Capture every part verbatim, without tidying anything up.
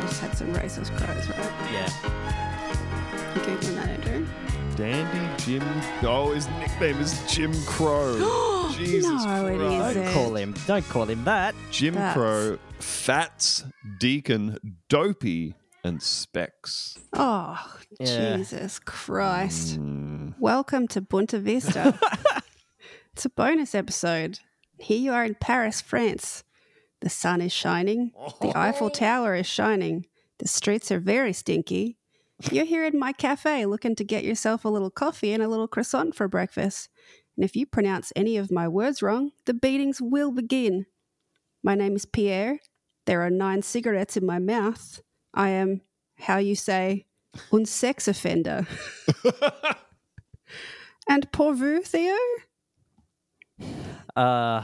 just had some racist crows, right? Yeah. You Googling that, Andrew? Dandy Jim. Oh, his nickname is Jim Crow. Jesus No, it Christ. isn't. Don't call him. Don't call him that. Jim That's- Crow, Fats, Deacon, Dopey, and Specs. Oh, Yeah. Jesus Christ. Mm. Welcome to Bunta Vista. It's a bonus episode. Here you are in Paris, France. The sun is shining. The Eiffel Tower is shining. The streets are very stinky. You're here in my cafe looking to get yourself a little coffee and a little croissant for breakfast. And if you pronounce any of my words wrong, the beatings will begin. My name is Pierre. There are nine cigarettes in my mouth. I am, how you say, un sex offender. And pour vous, Theo? Uh,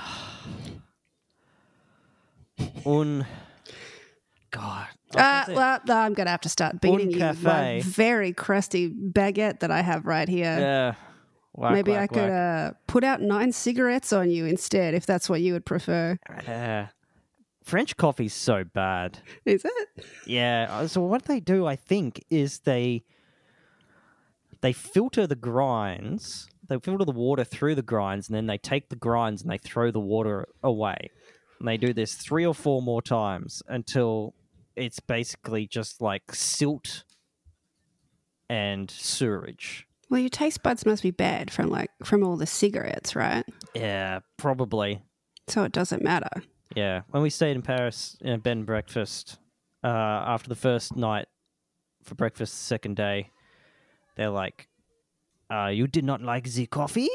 un. God. Uh, well, no, I'm going to have to start beating you with my cafe. very crusty baguette that I have right here. Yeah. Whack, Maybe whack, I could whack. uh, put out nine cigarettes on you instead, if that's what you would prefer. Yeah. French coffee's so bad. Is it? Yeah. uh, So what they do, I think, is they they filter the grinds. They filter the water through the grinds, and then they take the grinds and they throw the water away. And they do this three or four more times until it's basically just like silt and sewerage. Well, your taste buds must be bad from like from all the cigarettes, right? Yeah, probably. So it doesn't matter. Yeah. When we stayed in Paris in a bed and breakfast, uh, after the first night for breakfast, the second day, they're like, uh, you did not like the coffee?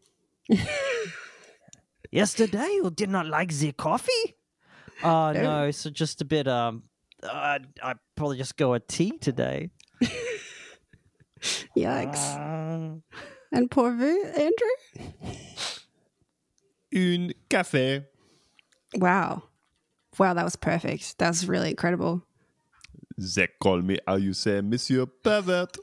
Yesterday you did not like the coffee? Oh, No. no. So just a bit, um, uh, I'd probably just go a tea today. Yikes. Uh, And pour vous, Andrew? Un café. Wow. Wow, that was perfect. That was really incredible. They call me, how you say, Monsieur Pervert.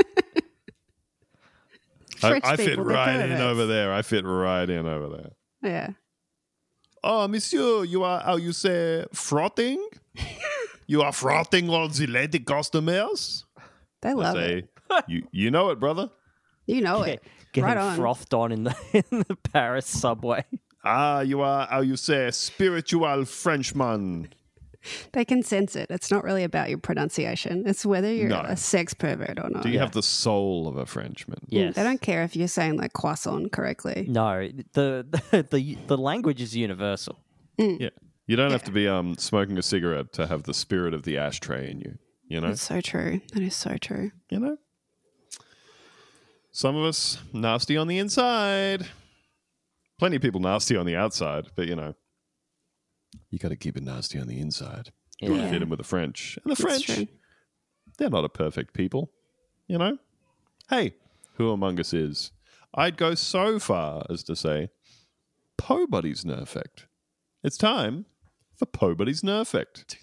I, French I fit people, they're right in perverts. over there. I fit right in over there. Yeah. Oh, monsieur, you are, how you say, frotting? You are frotting all the lady customers? They I love say, it. you, you know it, brother. You know get, it. getting Right on. frothed on in the in the Paris subway. Ah, you are, how you say, spiritual Frenchman. They can sense it. It's not really about your pronunciation. It's whether you're No. a sex pervert or not. Do you have the soul of a Frenchman? Mm, Yes. They don't care if you're saying like croissant correctly. No, the, the the the language is universal. Yeah. You don't have to be um smoking a cigarette to have the spirit of the ashtray in you. You know? That's so true. That is so true. You know? Some of us nasty on the inside. Plenty of people nasty on the outside, but you know. You got to keep it nasty on the inside. You Yeah. fit in with the French. And the That's French, true. they're not a perfect people. You know? Hey, who among us is? I'd go so far as to say, Pobody's Nerfect. It's time for Pobody's Nerfect.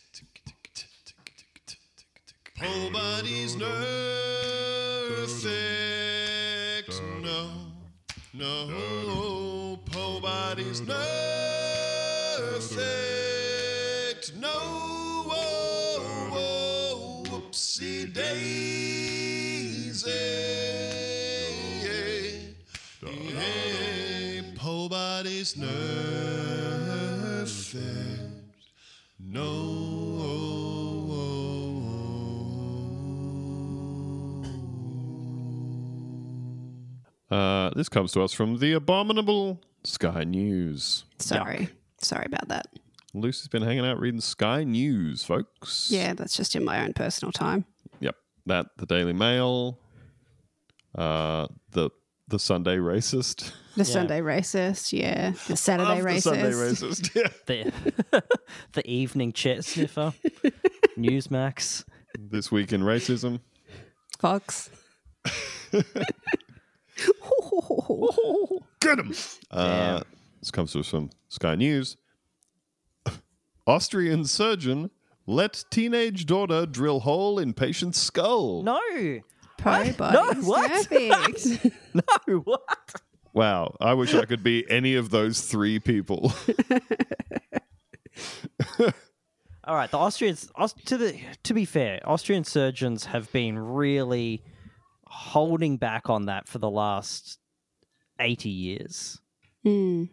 Pobody's Nerfect. No, no, Pobody's Nerfect. No, whoa, whoa, whoopsie daisy. Hey, Pobody's Nerfect. No. Uh, this comes to us from the abominable Sky News. Sorry. Sorry about that. Lucy's been hanging out reading Sky News, folks. Yeah, that's just in my own personal time. Yep. That, the Daily Mail, uh, the the Sunday Racist. The Sunday racist, yeah. The Saturday Love the racist. Sunday Racist. Yeah. The the evening chat sniffer, Newsmax. This week in racism. Fox. Get him! Uh, this comes to us from Sky News. Austrian surgeon let teenage daughter drill hole in patient's skull. No, Pro No, bodies. what? Perfect. no, what? Wow, I wish I could be any of those three people. All right, the Austrians. Aus- to the to be fair, Austrian surgeons have been really holding back on that for the last eighty years. Mm.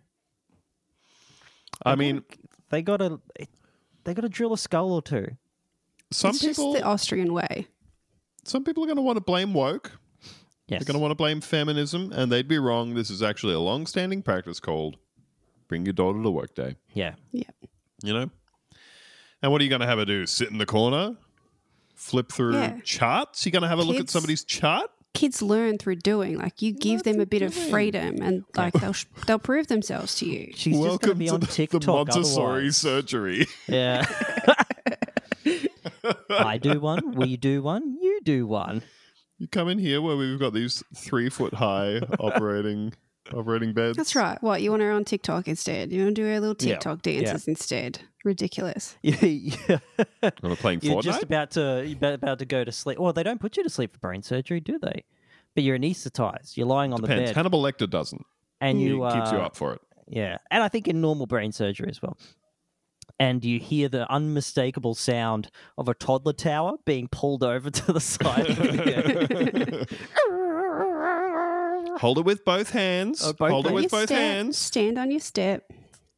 I mean, They got to they got to drill a skull or two. some It's people, just the Austrian way. some people are going to want to blame woke. Yes. They're going to want to blame feminism, and they'd be wrong. This is actually a long-standing practice called "bring your daughter to work day." Yeah. Yeah. You know. And what are you going to have her do? Sit in the corner, flip through Yeah. charts? You're going to have a look at Kids- somebody's chart? Kids learn through doing. Like you give them a bit of freedom, and like they'll sh- they'll prove themselves to you. She's just going to Welcome be to on the, TikTok. the Montessori otherwise. surgery. Yeah. I do one. We do one. You do one. You come in here where we've got these three foot high operating operating beds. That's right. What you want her on TikTok instead? You want to do her little Yeah. TikTok dances instead? Ridiculous. Yeah. yeah. When we're playing You're Fortnite. just about to you're about about to go to sleep. Well, they don't put you to sleep for brain surgery, do they? But you're anaesthetized. You're lying on Depends. the bed, Hannibal Lecter doesn't. and He you uh, keeps you up for it. Yeah, and I think in normal brain surgery as well. And you hear the unmistakable sound of a toddler tower being pulled over to the side of the Hold it with both hands. Oh, both Hold it hands. with Your both step, hands. Stand on your step.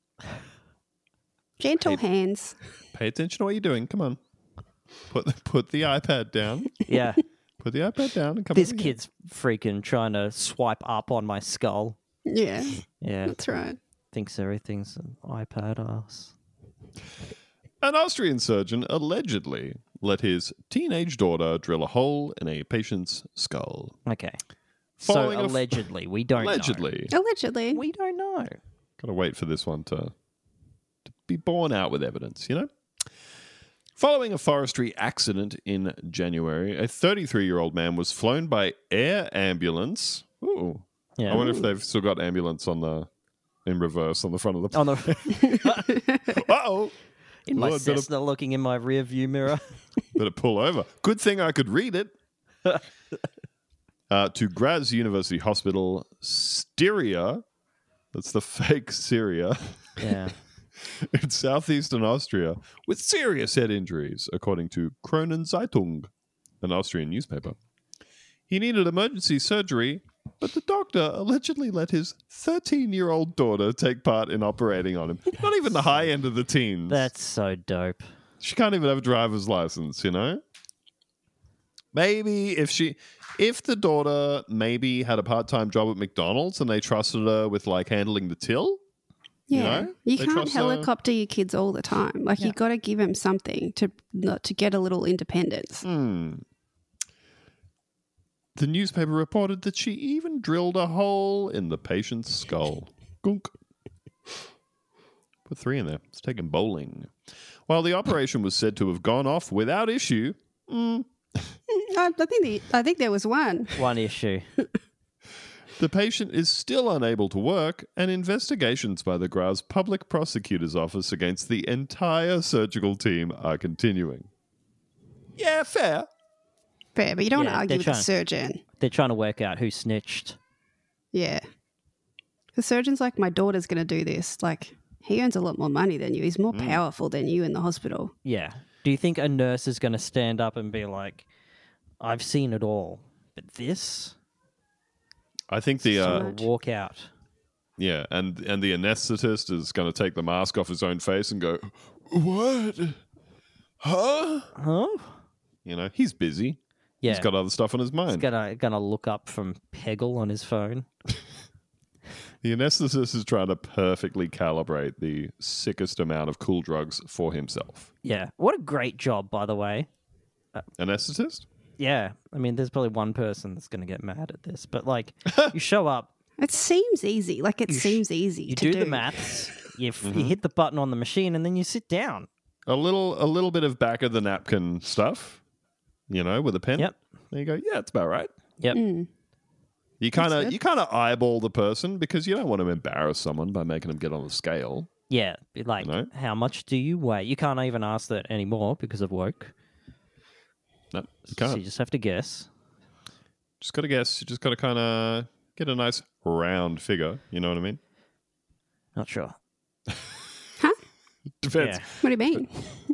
Gentle Hey. hands. Pay attention to what you're doing. Come on. Put the, put the iPad down. Yeah, Put the iPad down and come this over here. kid's freaking trying to swipe up on my skull. Yeah, Yeah, that's right. thinks everything's an iPad ass. An Austrian surgeon allegedly let his teenage daughter drill a hole in a patient's skull. Okay, Following so a f- allegedly, we don't Allegedly. Allegedly. know. We don't know. Gotta wait for this one to, to be borne out with evidence, you know? Following a forestry accident in January, a thirty-three-year-old man was flown by air ambulance. Ooh. Yeah. I wonder if they've still got ambulance on the in reverse on the front of the On the Uh-oh. in my Ooh, I've gotta- Cessna, looking in my rear view mirror. Better pull over. Good thing I could read it. uh, to Graz University Hospital, Styria. That's the fake Syria. Yeah. In southeastern Austria with serious head injuries, according to Kronen Zeitung, an Austrian newspaper. He needed emergency surgery, but the doctor allegedly let his thirteen-year-old daughter take part in operating on him. Not even the high end of the teens. That's so dope. She can't even have a driver's license, you know? Maybe if she... If the daughter maybe had a part-time job at McDonald's and they trusted her with, like, handling the till... Yeah, You know, you they can't trust, uh, helicopter your kids all the time. Like you got to give them something to not to get a little independence. Hmm. The newspaper reported that she even drilled a hole in the patient's skull. Gunk. Put three in there. It's taken bowling. While the operation was said to have gone off without issue, mm, I, I think the, I think there was one. One issue. the patient is still unable to work, and investigations by the Graz Public Prosecutor's Office against the entire surgical team are continuing. Yeah, fair. Fair, but you don't Yeah, want to they're argue with the trying- surgeon. They're trying to work out who snitched. Yeah, the surgeon's like, my daughter's going to do this. Like he earns a lot more money than you. He's more Mm. powerful than you in the hospital. Yeah. Do you think a nurse is going to stand up and be like, I've seen it all, but this? I think the So uh, much. Walk out. yeah, and and the anesthetist is going to take the mask off his own face and go, "What? Huh?" Huh? You know, he's busy. Yeah. He's got other stuff on his He's mind. gonna gonna look up from Peggle on his phone. The anesthetist is trying to perfectly calibrate the sickest amount of cool drugs for himself. Yeah. What a great job, by the way. Anesthetist? Yeah. I mean, there's probably one person that's gonna get mad at this, but like, you show up, It seems easy. Like it You sh- seems easy you to do, do. the maths, you, f- Mm-hmm. you hit the button on the machine, and then you sit down. A little, a little bit of back of the napkin stuff, you know, with a pen. Yep. There you go. Yeah, it's about right. Yep. Mm. You kind of, good. you kind of eyeball the person because you don't want to embarrass someone by making them get on the scale. Yeah. be Like, You know? how much do you weigh? You can't even ask that anymore because of woke. No, you So can't. you just have to guess. Just got to guess. You just got to kind of get a nice round figure. You know what I mean? Not sure. Huh? Depends. Yeah. What do you mean? It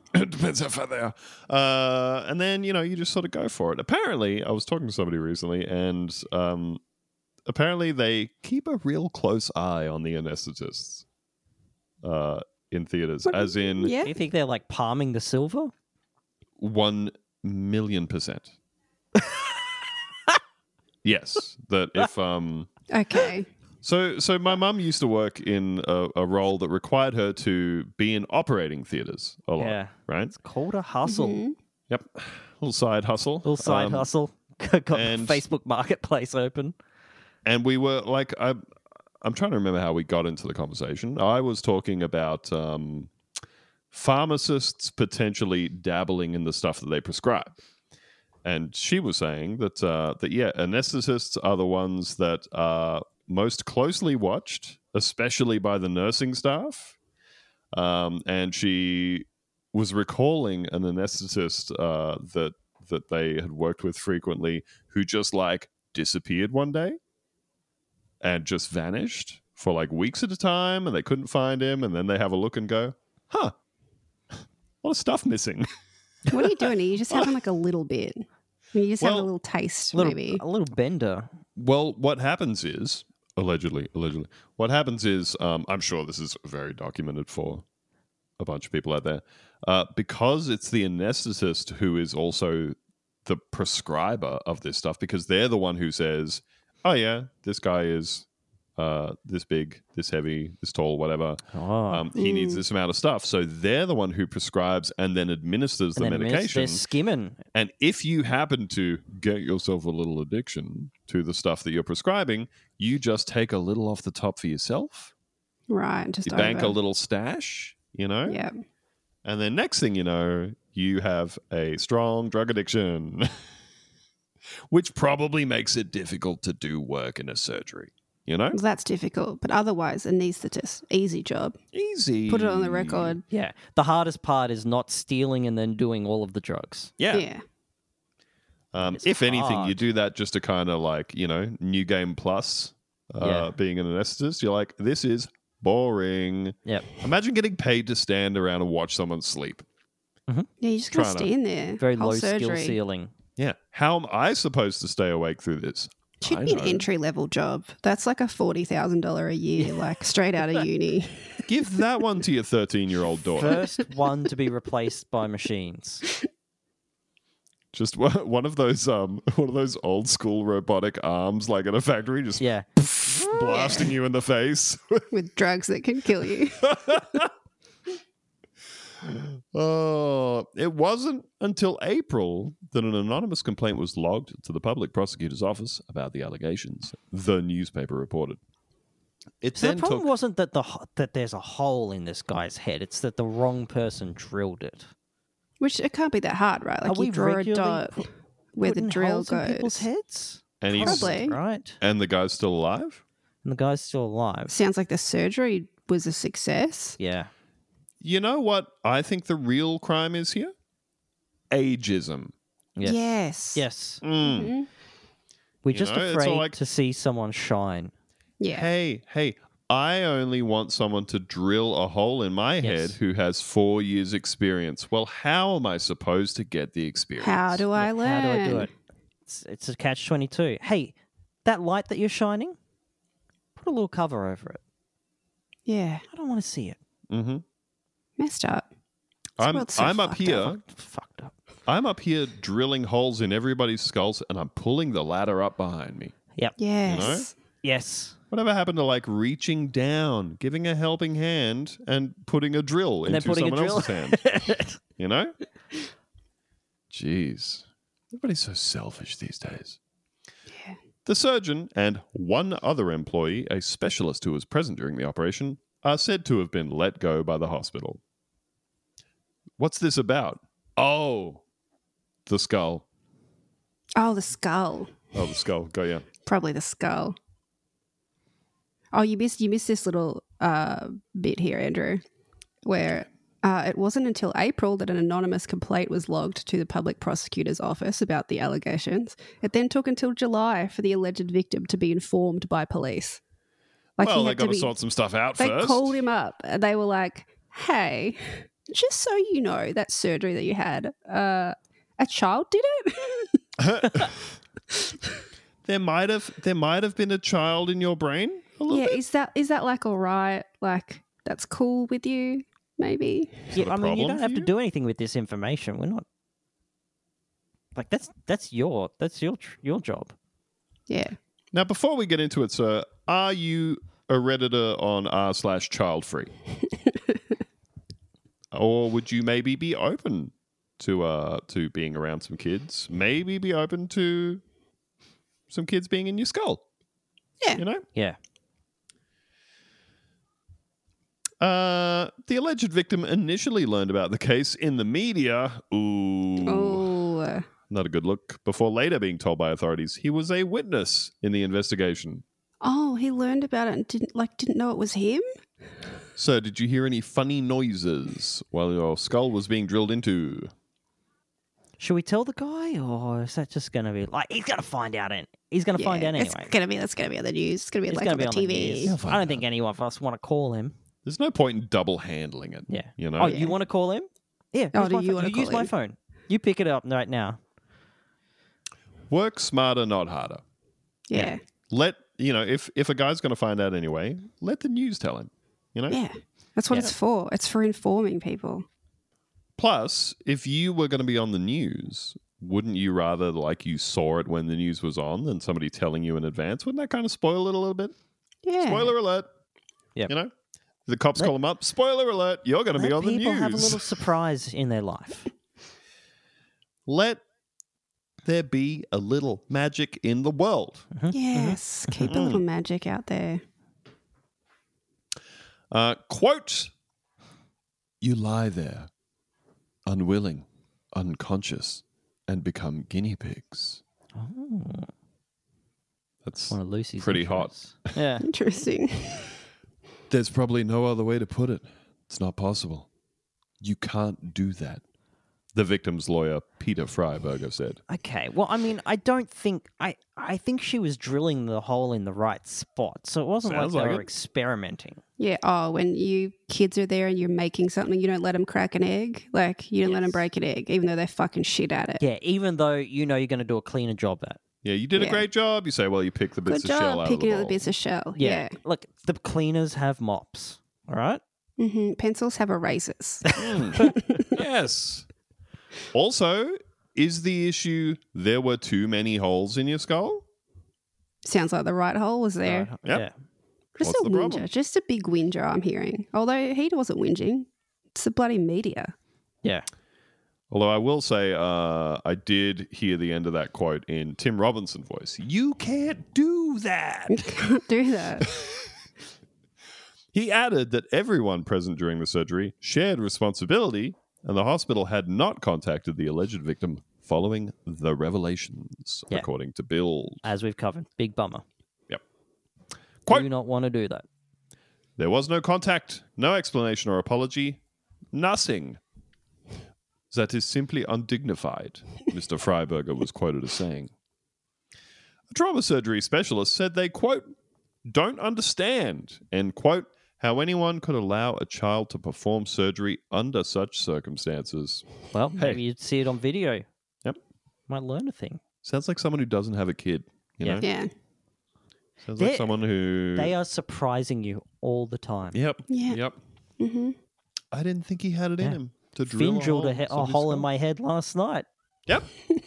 depends how fat they are. Uh, and then, you know, you just sort of go for it. Apparently, I was talking to somebody recently, and um, apparently they keep a real close eye on the anesthetists uh, in theaters, What- as in Yeah. Do you think they're like palming the silver? one million percent. Yes, that if um, Okay. so so my mum used to work in a, a role that required her to be in operating theaters a lot, Yeah. right? It's called a hustle. Mhm. Yep, little side hustle, Little side Um, hustle. Got and- the Facebook Marketplace open. And we were like, I, I'm trying to remember how we got into the conversation. I was talking about um, pharmacists potentially dabbling in the stuff that they prescribe. And she was saying that, uh, that yeah, anesthetists are the ones that are most closely watched, especially by the nursing staff. Um, and she was recalling an anesthetist uh, that that they had worked with frequently who just like disappeared one day and just vanished for like weeks at a time, and they couldn't find him. And then they have a look and go, huh, a lot of stuff missing. What are you doing? Are you just having like a little bit? You just have Well, a little taste, Little, maybe. a little bender. Well, what happens is, allegedly, allegedly, what happens is, um, I'm sure this is very documented for a bunch of people out there, uh, because it's the anesthetist who is also the prescriber of this stuff, because they're the one who says, oh yeah, this guy is uh, this big, this heavy, this tall, whatever. Oh. Um, he needs this amount of stuff. So they're the one who prescribes and then administers the and then medication. they're skimming. And if you happen to get yourself a little addiction to the stuff that you're prescribing, you just take a little off the top for yourself. Right. Just You bank a over. little stash, you know? Yeah. And then next thing you know, you have a strong drug addiction, which probably makes it difficult to do work in a surgery, you know? Well, that's difficult. But otherwise, anaesthetist, easy job. Easy. Put it on the record. Yeah. The hardest part is not stealing and then doing all of the drugs. Yeah. Yeah. Um, It's if anything, you hard. do that just to kind of like, you know, new game plus, uh, Yeah. being an anesthetist. You're like, this is boring. Yep. Imagine getting paid to stand around and watch someone sleep. Yeah, you just gotta Trying to- stand there. Very Whole low skill surgery. ceiling. Yeah. How am I supposed to stay awake through this? Should I be an know. entry level job. That's like a forty thousand dollar a year, like straight out of uni. Give that one to your thirteen year old daughter. First one to be replaced by machines. Just one one of those um one of those old school robotic arms like in a factory just Yeah. blasting you in the face. With drugs that can kill you. Oh, it wasn't until April that an anonymous complaint was logged to the public prosecutor's office about the allegations, the newspaper reported. It So then the problem took wasn't that the ho- that there's a hole in this guy's head. It's that the wrong person drilled it. Which it can't be that hard, right? Like Are we you draw a regularly dot pu- where the Putting drill holes in people's goes. heads. and he's Probably. Right. and the guy's still alive. And the guy's still alive. Sounds like the surgery was a success. Yeah. You know what I think the real crime is here? Ageism. Yes. Yes. Yes. Mm. Mhm. We're You just know, it's afraid all like- to see someone shine. Yeah. Hey, hey, I only want someone to drill a hole in my head Yes. who has four years experience. Well, how am I supposed to get the experience? How do I Yeah, learn? How do I do it? It's, it's a catch twenty-two. Hey, that light that you're shining, put a little cover over it. Yeah. I don't want to see it. Mm-hmm. Messed up. This I'm world's so I'm up fucked here. up. Fucked, fucked up. I'm up here drilling holes in everybody's skulls, and I'm pulling the ladder up behind me. Yes. Yes. Whatever happened to like reaching down, giving a helping hand, and putting a drill And then into putting a someone drill. else's hand? You know? Jeez. Everybody's so selfish these days. Yeah. The surgeon and one other employee, a specialist who was present during the operation, are said to have been let go by the hospital. What's this about? Oh, the skull. Oh, the skull. Oh, the skull. Got ya. Probably the skull. Oh, you missed you missed this little uh, bit here, Andrew, where uh, it wasn't until April that an anonymous complaint was logged to the public prosecutor's office about the allegations. It then took until July for the alleged victim to be informed by police. Like well, he they had got to to be. sort some stuff out They first. called him up and they were like, "Hey, Just so you know, that surgery that you had, uh, a child did it? There might have there might have been a child in your brain a little Yeah, bit. is that is that like all right? Like that's cool with you? Maybe. Yeah, that a I mean, you problem don't for have to you? do anything with this information. We're not like that's that's your that's your tr- your job. Yeah. Now, before we get into it, sir, are you a redditor on r slash child free, or would you maybe be open to uh to being around some kids? Maybe be open to some kids being in your skull. Yeah. You know. Yeah. Uh, the alleged victim initially learned about the case in the media. Ooh. Oh. uh, Not a good look. Before later being told by authorities he was a witness in the investigation. Oh, he learned about it and didn't like didn't know it was him. So, did you hear any funny noises while your skull was being drilled into? Should we tell the guy, or is that just going to be like he's going to find out? And he's going to find out anyway. It's gonna be that's gonna be on the news. It's gonna be It's like gonna on be the on T the V. news. He'll find I don't out. think any of us want to call him. There's no point in double handling it. Yeah. You know? Oh, Yeah. you want to call him? Yeah. Oh, use do my you phone. wanna You call use my him? phone. You pick it up right now. Work smarter, not harder. Yeah. Let, you know, if, if a guy's going to find out anyway, let the news tell him. You know? Yeah. That's what Yeah. it's for. It's for informing people. Plus, if you were going to be on the news, wouldn't you rather like you saw it when the news was on than somebody telling you in advance? Wouldn't that kind of spoil it a little bit? Yeah. Spoiler alert. Yep. You know? The cops Let- call them up. Spoiler alert. You're going to be Let on the people news. have a little surprise in their life. Let there be a little magic in the world. Yes. Keep a little magic out there. Uh, quote, you lie there, unwilling, unconscious, and become guinea pigs. Oh, That's one of Lucy's pretty hot. interests. Yeah. Interesting. There's probably no other way to put it. It's not possible. You can't do that. The victim's lawyer, Peter Freiberger, said. Okay. Well, I mean, I don't think I. I think she was drilling the hole in the right spot, so it wasn't Sounds like they like were it. experimenting. Yeah. Oh, when you kids are there and you're making something, you don't let them crack an egg. Like you don't let them Yes. break an egg, even though they're fucking shit at it. Yeah. Even though you know you're going to do a cleaner job at. Yeah, you did a Yeah. great job. You say, well, you picked the bits Good of shell job out picking of out the the bowl. bits of shell. Yeah. Yeah. Look, the cleaners have mops. All right. hmm Pencils have erasers. Yes. Also, is the issue there were too many holes in your skull? Sounds like the right hole was there. Right. Yep. Yeah. Just What's a the whinger. problem? Just a big whinger, I'm hearing. Although he wasn't whinging. It's the bloody media. Yeah. Although I will say, uh, I did hear the end of that quote in Tim Robinson voice. You can't do that. You can't do that. He added that everyone present during the surgery shared responsibility, and the hospital had not contacted the alleged victim following the revelations, Yeah. according to Bill. As we've covered, big bummer. Yep. Quote, Do not want to do that. there was no contact, no explanation or apology, nothing. That is simply undignified, Mister Freiberger was quoted as saying. A trauma surgery specialist said they, quote, don't understand, end quote, how anyone could allow a child to perform surgery under such circumstances. Well, Hey. maybe you'd see it on video. Yep. Might learn a thing. Sounds like someone who doesn't have a kid, you Yeah. know? Yeah. Sounds like They're- someone who... They are surprising you all the time. Yep, Yeah. yep. hmm I didn't think he had it in Yeah. him to drill Finn a drilled hole, a, he- a somebody's hole in skull. my head last night. Yep.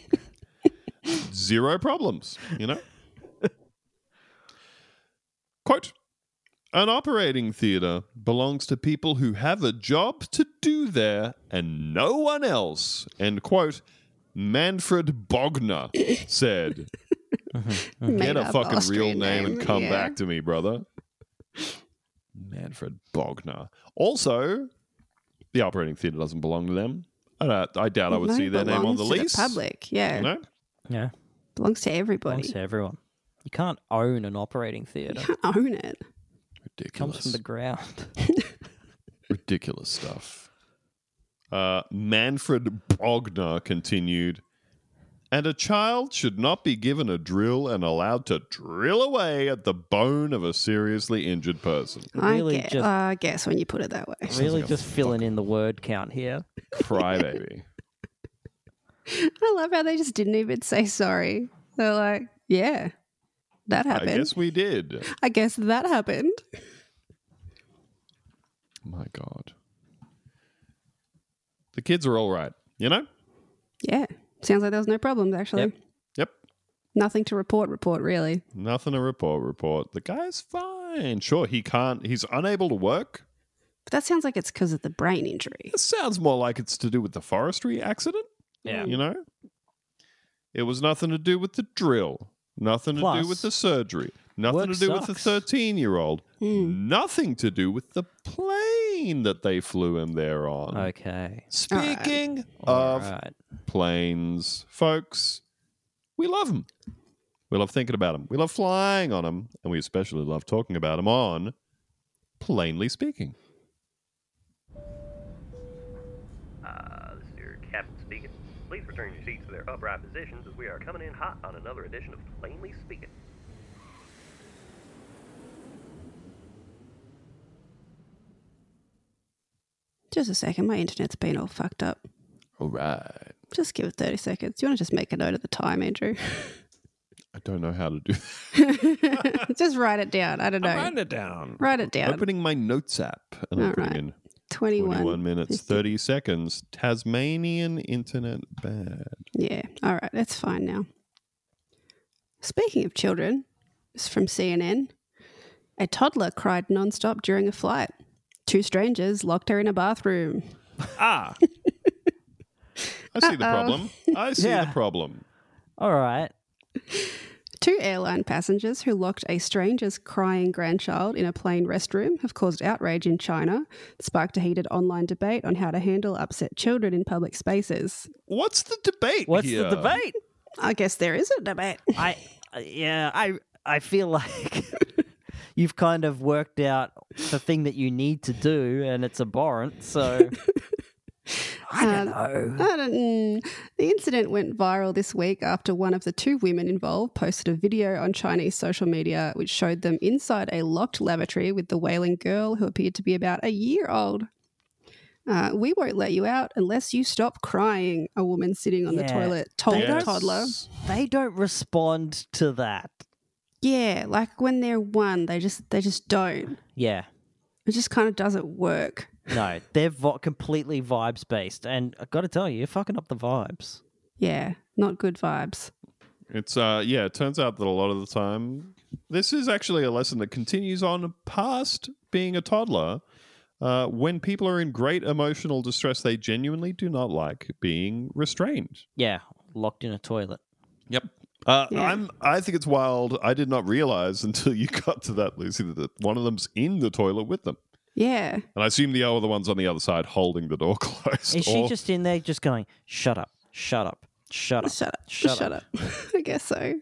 Zero problems, you know? Quote, an operating theatre belongs to people who have a job to do there and no one else. End quote. Manfred Bogner said, get a fucking real name and come back to me, brother. Manfred Bogner. Also, the operating theatre doesn't belong to them. I, don't, I doubt I would No, see their name on the belongs to lease. public, yeah. You know? Yeah. Belongs to Belongs everybody. to everyone. You can't own an operating theatre. You can't own it. It comes Ridiculous. from the ground. Ridiculous stuff. Uh, Manfred Bogner continued, And a child should not be given a drill and allowed to drill away at the bone of a seriously injured person. Really I, guess, just- I guess when you put it that way. Really like a just filling in the word count here. Crybaby. I love how they just didn't even say sorry. They're like, yeah, that I happened. guess we did. I guess that happened. My God. The kids are all right, you know? Yeah. Sounds like there was no problems, actually. Yep. Yep. Nothing to report, report, really. Nothing to report, report. The guy's fine. Sure, he can't, he's unable to work. But that sounds like it's because of the brain injury. This sounds more like it's to do with the forestry accident, Yeah. you know? It was nothing to do with the drill. Nothing to Plus, do with the surgery. Nothing work to do with the sucks. thirteen-year-old. Hmm. Nothing to do with the plane that they flew him there on. Okay. Speaking All of right. planes, folks, we love them. We love thinking about them. We love flying on them. And we especially love talking about them on Plainly Speaking. Uh, this is your captain speaking. Please return your seats to their upright positions as we are coming in hot on another edition of Plainly Speaking. Just a second. My internet's been all fucked up. All right. Just give it thirty seconds. Do you want to just make a note of the time, Andrew? I don't know how to do that. Just write it down. I don't know. Write it down. Write it down. Opening my notes app and I'm All putting right. in twenty-one. twenty-one minutes, fifty. thirty seconds. Tasmanian internet bad. Yeah. All right. That's fine now. Speaking of children, this is from C N N. A toddler cried nonstop during a flight. Two strangers locked her in a bathroom. Ah. I see the Uh-oh. problem. I see Yeah. the problem. All right. Two airline passengers who locked a stranger's crying grandchild in a plane restroom have caused outrage in China, sparked a heated online debate on how to handle upset children in public spaces. What's the debate What's here? the debate? I guess there is a debate. I yeah, I I feel like you've kind of worked out the thing that you need to do, and it's abhorrent. So I don't Um, know. I don't, mm. The incident went viral this week after one of the two women involved posted a video on Chinese social media which showed them inside a locked lavatory with the wailing girl who appeared to be about a year old. Uh, we won't let you out unless you stop crying, a woman sitting on the Yeah. toilet told They the don't- toddler. They don't respond to that. Yeah, like when they're one, they just they just don't. Yeah. It just kind of doesn't work. No, they're vo- completely vibes based, and I got to tell you, you're fucking up the vibes. Yeah, not good vibes. It's uh yeah, it turns out that a lot of the time this is actually a lesson that continues on past being a toddler. Uh, when people are in great emotional distress, they genuinely do not like being restrained. Yeah, locked in a toilet. Yep. Uh, Yeah. I'm. I think it's wild. I did not realize until you got to that, Lucy, that one of them's in the toilet with them, Yeah. and I assume the other one's on the other side holding the door closed. Is she or- just in there just going, shut up, shut up, shut up, Shut up. shut, Shut up. up. I guess so.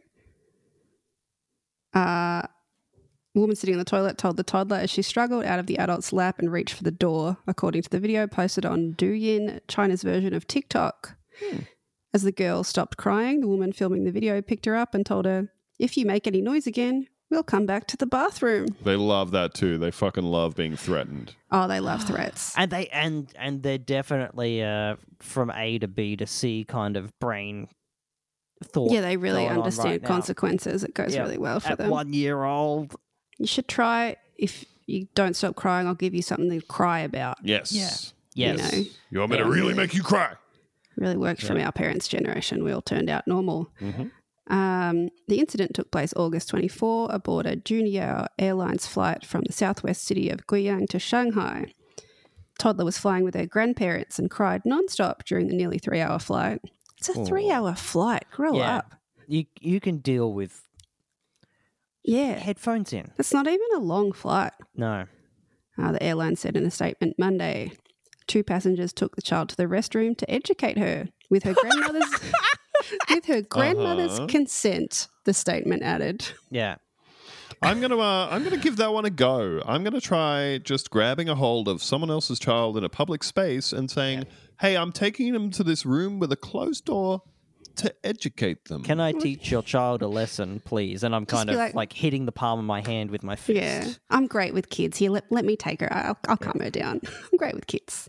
Uh, a woman sitting in the toilet told the toddler as she struggled out of the adult's lap and reached for the door, according to the video posted on Douyin, China's version of TikTok. As the girl stopped crying, the woman filming the video picked her up and told her, "If you make any noise again, we'll come back to the bathroom." They love that too. They fucking love being threatened. Oh, they love threats. And they and and they're definitely uh from A to B to C kind of brain thought. Yeah, they really going on understand right now. consequences. It goes Yeah, really well for At them. one year old. You should try, if you don't stop crying, I'll give you something to cry about. Yes. Yeah. You Yes. know, You want me to Yeah. really make you cry? really worked from our parents' generation. We all turned out normal. Mhm. Um, the incident took place August twenty-fourth aboard a Junior Airlines flight from the southwest city of Guiyang to Shanghai. Toddler was flying with her grandparents and cried nonstop during the nearly three-hour flight. It's a Aw. three-hour flight. Grow Yeah. up. You you can deal with Yeah. headphones in. That's not even a long flight. No. Uh, the airline said in a statement Monday. Two passengers took the child to the restroom to educate her with her grandmother's with her grandmother's Uh-huh. consent. The statement added. Yeah. I'm gonna. Uh, I'm gonna give that one a go. I'm gonna try just grabbing a hold of someone else's child in a public space and saying, "Hey, I'm taking them to this room with a closed door to educate them. Can I teach your child a lesson, please? And I'm Just kind be of like- like, hitting the palm of my hand with my fist. Yeah, I'm great with kids. Here, let, let me take her. I'll, I'll calm her down. I'm great with kids.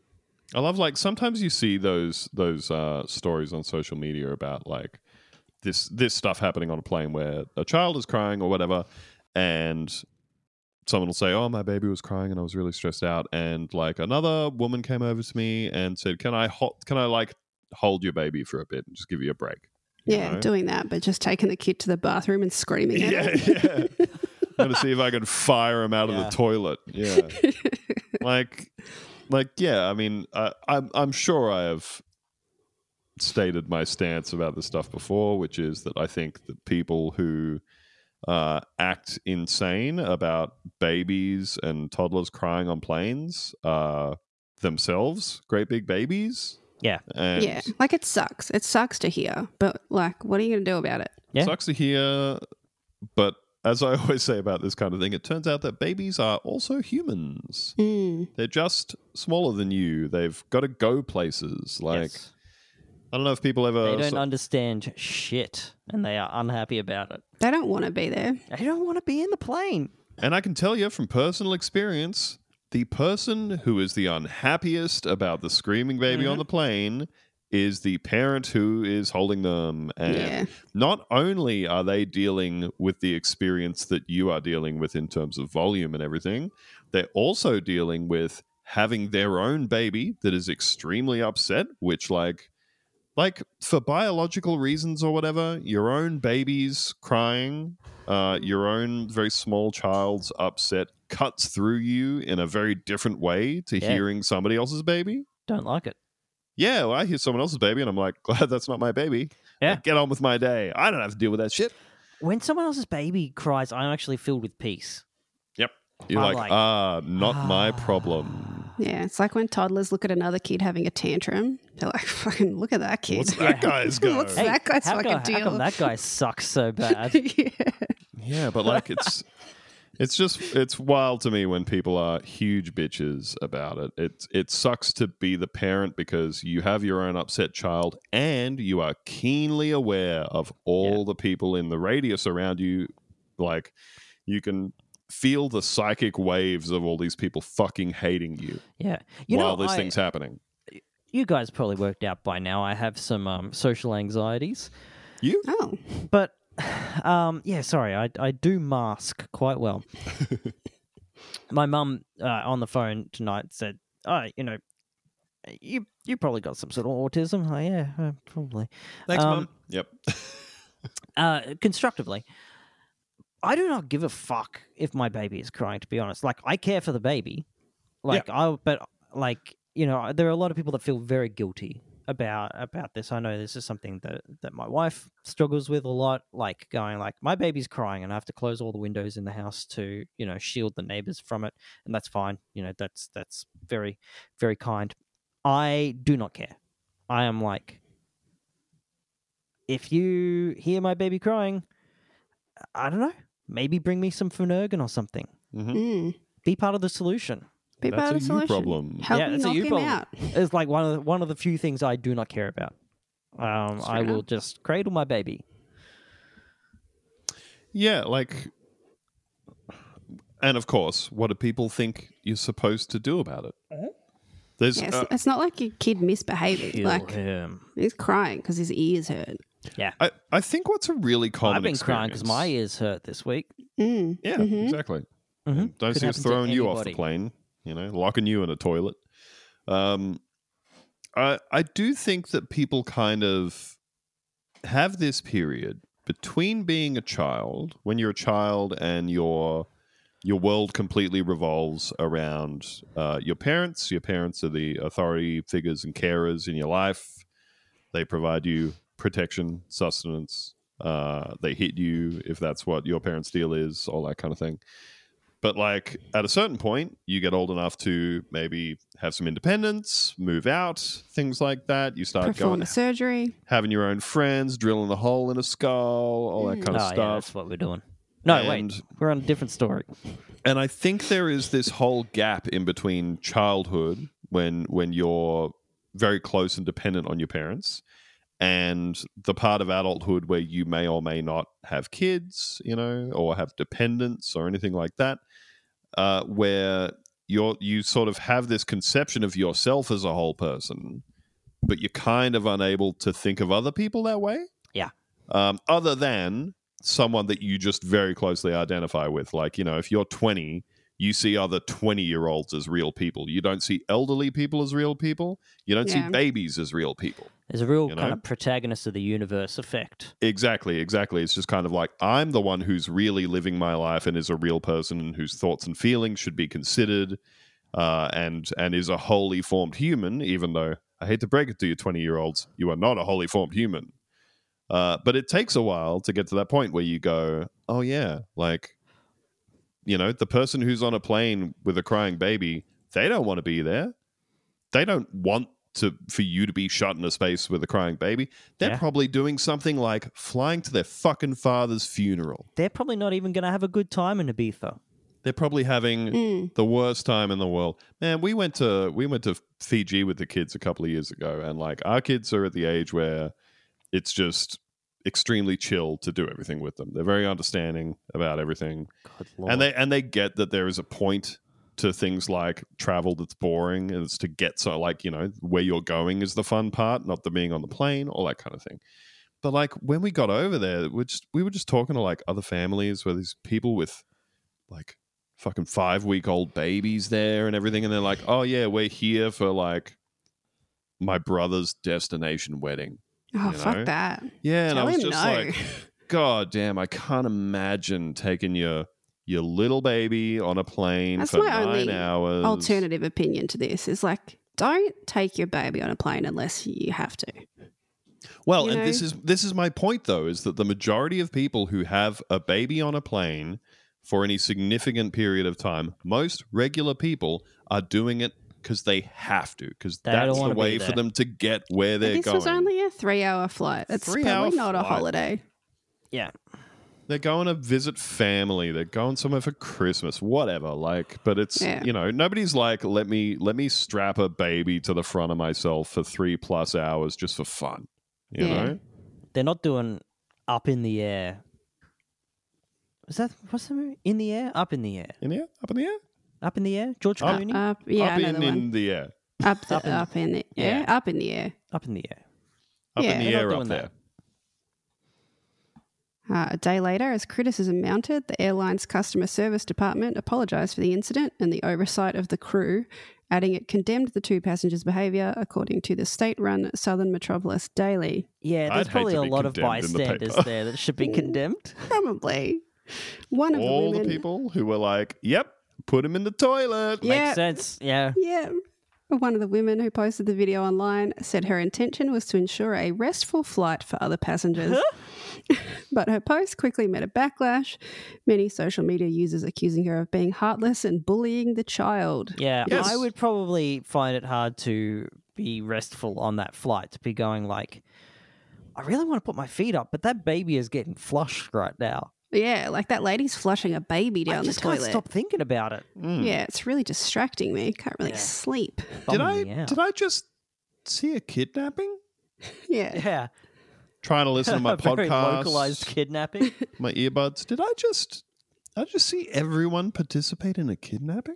I love like sometimes you see those those uh, stories on social media about like this this stuff happening on a plane where a child is crying or whatever, and someone will say, "Oh, my baby was crying and I was really stressed out," and like another woman came over to me and said, "Can I ho- can I like hold your baby for a bit and just give you a break?" You Yeah, know? doing that, but just taking the kid to the bathroom and screaming at Yeah, it. yeah. I'm gonna see if I can fire him out Yeah. of the toilet. Yeah, like, like, yeah. I mean, I, I'm I'm sure I have stated my stance about this stuff before, which is that I think that people who uh, act insane about babies and toddlers crying on planes are themselves great big babies. Yeah. And Yeah, like it sucks. It sucks to hear, but like, what are you going to do about it? Yeah. sucks to hear, but as I always say about this kind of thing, it turns out that babies are also humans. Mm. They're just smaller than you. They've got to go places. Like, Yes. I don't know if people ever. They don't so- understand shit, and they are unhappy about it. They don't want to be there. They don't want to be in the plane. and I can tell you from personal experience, the person who is the unhappiest about the screaming baby Mm-hmm. on the plane is the parent who is holding them. And Yeah. not only are they dealing with the experience that you are dealing with in terms of volume and everything, they're also dealing with having their own baby that is extremely upset, which like like for biological reasons or whatever, your own baby's crying, uh, your own very small child's upset cuts through you in a very different way to Yeah. hearing somebody else's baby. Don't like it. Yeah, well, I hear someone else's baby and I'm like, glad that's not my baby. Yeah. Like, get on with my day. I don't have to deal with that shit. When someone else's baby cries, I'm actually filled with peace. Yep. You're I'm like, like, ah, not my ah. problem. Yeah, it's like when toddlers look at another kid having a tantrum. They're like, fucking look at that kid. What's that guy's go? What's that guy's how, fucking come, how deal? come that guy sucks so bad? yeah. Yeah, but like it's it's just it's wild to me when people are huge bitches about it. It it sucks to be the parent because you have your own upset child and you are keenly aware of all Yeah. the people in the radius around you. Like you can feel the psychic waves of all these people fucking hating you Yeah. You while know, this I- thing's happening. you guys probably worked out by now I have some um, social anxieties. You? Oh, But um, yeah, sorry, I I do mask quite well. My mum uh, on the phone tonight said, "Oh, you know, you you probably got some sort of autism." Oh, yeah, uh, probably. Thanks, Um, Mum. Yep. Uh, constructively, I do not give a fuck if my baby is crying. To be honest, like I care for the baby, like I, but like you know, there are a lot of people that feel very guilty about about this. I know this is something that that my wife struggles with a lot, like going like my baby's crying and I have to close all the windows in the house to, you know, shield the neighbors from it, and that's fine. You know, that's that's very very kind. I do not care. I am like, if you hear my baby crying, I don't know, maybe bring me some Phenergan or something. hmm mm. Be part of the solution. Be That's part a of the you solution. problem. Help Yeah, me it's a knock you him problem. out. It's like one of the, one of the few things I do not care about. Um, Fair I will enough. just cradle my baby. Yeah, like, and of course, what do people think you're supposed to do about it? There's, Yes, uh, it's not like your kid misbehaving. Kill like him. he's crying because his ears hurt. Yeah, I, I think what's a really common I've been crying because my experience- ears hurt this week. Mm. Yeah, Mhm. exactly. Mhm. Don't Could see us happen to throwing you off the anybody. plane, you know, locking you in a toilet. Um, I I do think that people kind of have this period between being a child, when you're a child and your your world completely revolves around uh, your parents. Your parents are the authority figures and carers in your life. They provide you protection, sustenance. Uh, they hit you if that's what your parents' deal is, all that kind of thing. But like at a certain point, you get old enough to maybe have some independence, move out, things like that. You start Perform going, a surgery. having your own friends, drilling a hole in a skull, all that kind of oh, yeah, stuff. that's what we're doing. No, And- wait, we're on a different story. And I think there is this whole gap in between childhood when when you're very close and dependent on your parents and the part of adulthood where you may or may not have kids, you know, or have dependents or anything like that, uh, where you're you sort of have this conception of yourself as a whole person, but you're kind of unable to think of other people that way. Yeah. Um, other than someone that you just very closely identify with. Like, you know, if you're twenty, you see other twenty-year-olds as real people. You don't see elderly people as real people. You don't Yeah. see babies as real people. There's a real You kind know? of protagonist of the universe effect. Exactly, exactly. It's just kind of like, I'm the one who's really living my life and is a real person and whose thoughts and feelings should be considered, uh, and and is a wholly formed human, even though I hate to break it to you twenty-year-olds, you are not a wholly formed human. Uh, but it takes a while to get to that point where you go, oh yeah, like, you know, the person who's on a plane with a crying baby, they don't want to be there. They don't want to for you to be shut in a space with a crying baby. They're Yeah. probably doing something like flying to their fucking father's funeral. They're probably not even going to have a good time in Ibiza. They're probably having Mm. the worst time in the world. Man, we went to we went to Fiji with the kids a couple of years ago, and like our kids are at the age where it's just extremely chill to do everything with them. They're very understanding about everything. Good Lord. And they and they get that there is a point to things like travel that's boring, and it's to get so like, you know, where you're going is the fun part, not the being on the plane, all that kind of thing. But like when we got over there, we just we were just talking to like other families where there's people with like fucking five week old babies there and everything, and they're like, oh yeah, we're here for like my brother's destination wedding. Oh, You fuck know? that. Yeah, and Tell I was him just no. like, God damn, I can't imagine taking your your little baby on a plane That's for my nine only hours. Alternative opinion to this is like, don't take your baby on a plane unless you have to. Well, you and know? this is this is my point though, is that the majority of people who have a baby on a plane for any significant period of time, most regular people are doing it because they have to, because They don't that's the wanna be way for there. them to get where But they're this going. was only a three-hour flight. It's Three-hour probably not a flight. holiday. yeah. They're going to visit family. They're going somewhere for Christmas, whatever. Like, but it's Yeah. you know, nobody's like, let me let me strap a baby to the front of myself for three plus hours just for fun. You Yeah. know, They're not doing Up in the Air. Is that, what's the movie? In the Air? Up in the Air. in the air, up in the air, Up in the Air? George Up- Clooney? Up, yeah, up another in, one. in the air, Up, the, Up in- up in the air. yeah. Up in the air. Up in the Air. up Yeah, in the they're not air, up doing there. that. Uh, a day later, as criticism mounted, the airline's customer service department apologised for the incident and the oversight of the crew, adding it condemned the two passengers' behaviour, according to the state-run Southern Metropolis Daily. Yeah, I'd there's hate probably to a be lot of condemned in the bystanders paper. there that should be condemned. Probably. One of All the the women... people who were like, "Yep, put him in the toilet." Yeah. Makes sense. Yeah. Yeah. One of the women who posted the video online said her intention was to ensure a restful flight for other passengers. But her post quickly met a backlash, many social media users accusing her of being heartless and bullying the child. Yeah, Yes. I would probably find it hard to be restful on that flight, to be going like, I really want to put my feet up, but that baby is getting flushed right now. Yeah, like that lady's flushing a baby I down the just can't toilet. stop thinking about it. Mm. Yeah, it's really distracting me. Can't really Yeah. sleep. Did I Bumming me out. did I just see a kidnapping? Yeah. Yeah. Trying to listen to my A very podcast, localized kidnapping. my earbuds. Did I just did I just see everyone participate in a kidnapping?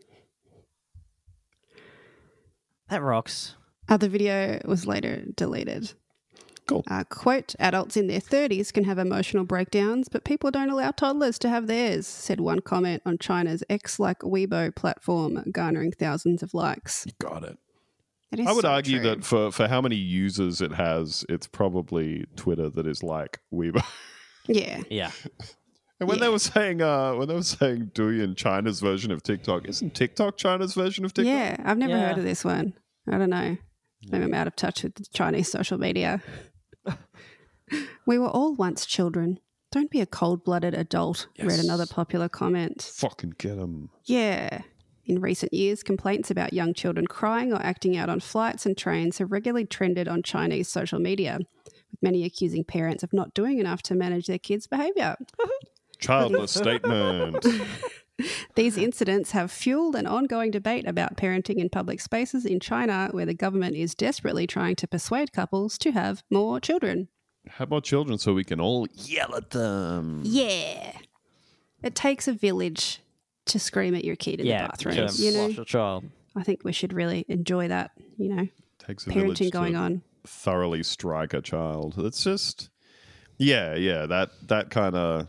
That rocks. Uh, the video was later deleted. Cool. Uh, quote, adults in their thirties can have emotional breakdowns, but people don't allow toddlers to have theirs, said one comment on China's X-like Weibo platform, garnering thousands of likes. Got it. That is I would so argue true. that for, for how many users it has, it's probably Twitter that is like Weibo. Yeah. Yeah. And when Yeah. they were saying, uh, when they were saying Douyin China's version of TikTok, isn't TikTok China's version of TikTok? Yeah, I've never Yeah. heard of this one. I don't know. Maybe I'm out of touch with the Chinese social media. We were all once children. Don't be a cold-blooded adult, read Yes. another popular comment. Fucking get them. Yeah. In recent years, complaints about young children crying or acting out on flights and trains have regularly trended on Chinese social media, with many accusing parents of not doing enough to manage their kids' behaviour. Childless statement. These incidents have fueled an ongoing debate about parenting in public spaces in China, where the government is desperately trying to persuade couples to have more children. Have more children so we can all yell at them. Yeah. It takes a village to scream at your kid in yeah, the bathroom. Yes. You know, flush a child. I think we should really enjoy that, you know, Takes a village parenting going to on. thoroughly strike a child. It's just, yeah, yeah, that that kind of,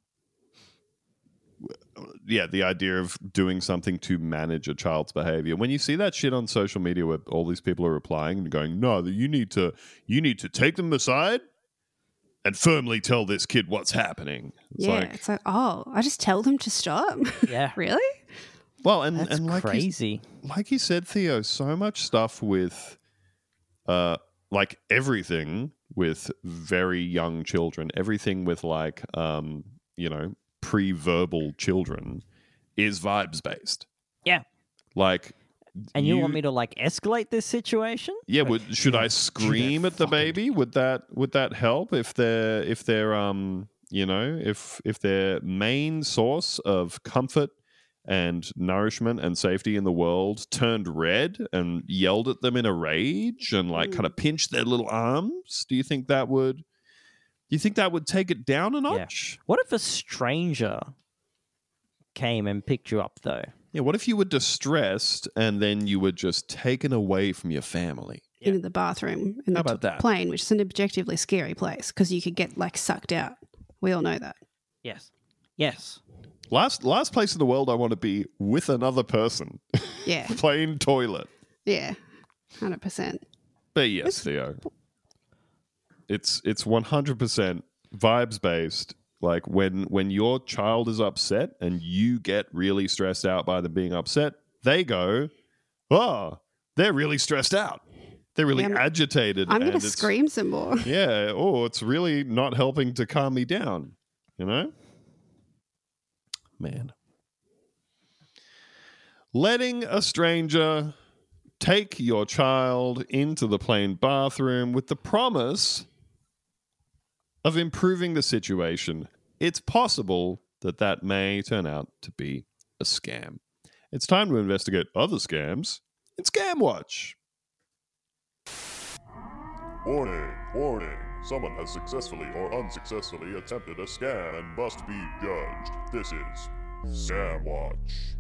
yeah, the idea of doing something to manage a child's behavior. When you see that shit on social media where all these people are replying and going, no, you need to, you need to take them aside and firmly tell this kid what's happening. It's yeah, like, it's like, oh, I just tell them to stop. Yeah. Really? well, and That's and like you- crazy. like you said, Theo, so much stuff with, uh, like everything with very young children, everything with like, um, you know, pre-verbal children is vibes based. Yeah. Like, And you, want me to like escalate this situation? yeah, Like, would, should yeah, I do scream that at the fucking- baby? Would that would that help if they're if they're um you know if if their main source of comfort and nourishment and safety in the world turned red and yelled at them in a rage and like kind of pinched their little arms? Do you think that would? Do you think that would take it down a notch? What if a stranger came and picked you up though? Yeah. What if you were distressed and then you were just taken away from your family? Yeah. Into the bathroom in How the about that? plane, which is an objectively scary place because you could get like sucked out. We all know that. Yes. Yes. Last last place in the world I want to be with another person. Yeah. Plain toilet. Yeah. one hundred percent. But yes, Theo. It's it's one hundred percent vibes based. Like when when your child is upset and you get really stressed out by them being upset, they go, "Oh, they're really stressed out. They're really Yeah, I'm- agitated." I'm going and to it's- scream some more. Yeah. Oh, it's really not helping to calm me down. You know? Man. Letting a stranger take your child into the plane bathroom with the promise of improving the situation. It's possible that that may turn out to be a scam. It's time to investigate other scams in Scam Watch. Warning, warning. Someone has successfully or unsuccessfully attempted a scam and must be judged. This is Scam Watch.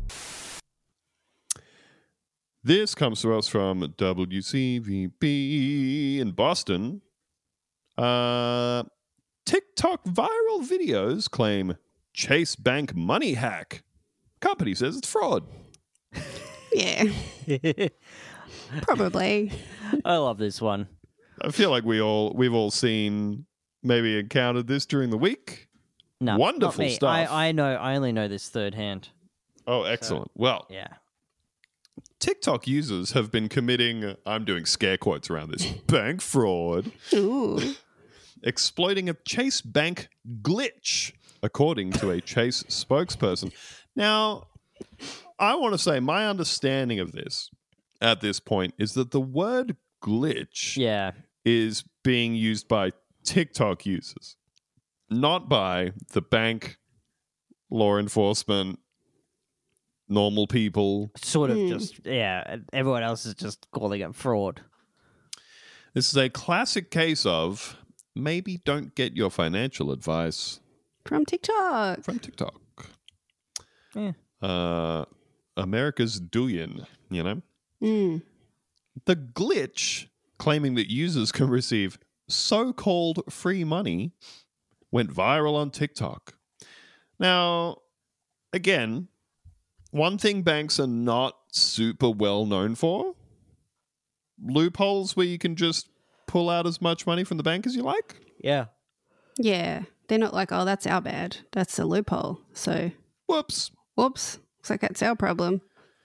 This comes to us from W C V B in Boston. Uh, TikTok viral videos claim Chase Bank money hack. Company says it's fraud. Yeah. Probably. I love this one. I feel like we all we've all seen, maybe encountered this during the week. No, not Wonderful me. stuff. I, I know. I only know this third hand. Oh, excellent. Well, Yeah. TikTok users have been committing, I'm doing scare quotes around this, bank fraud, Ooh. exploiting a Chase Bank glitch, according to a Chase spokesperson. Now, I want to say my understanding of this at this point is that the word glitch Yeah. is being used by TikTok users, not by the bank, law enforcement, normal people. Sort of Hmm. just, yeah. Everyone else is just calling it fraud. This is a classic case of maybe don't get your financial advice From TikTok. from TikTok. Yeah. Uh, America's Douyin, you know? Mm. The glitch claiming that users can receive so-called free money went viral on TikTok. Now, again, one thing banks are not super well known for, loopholes where you can just pull out as much money from the bank as you like. Yeah. Yeah. They're not like, oh, that's our bad. That's a loophole. So, Whoops. whoops. Looks like that's our problem.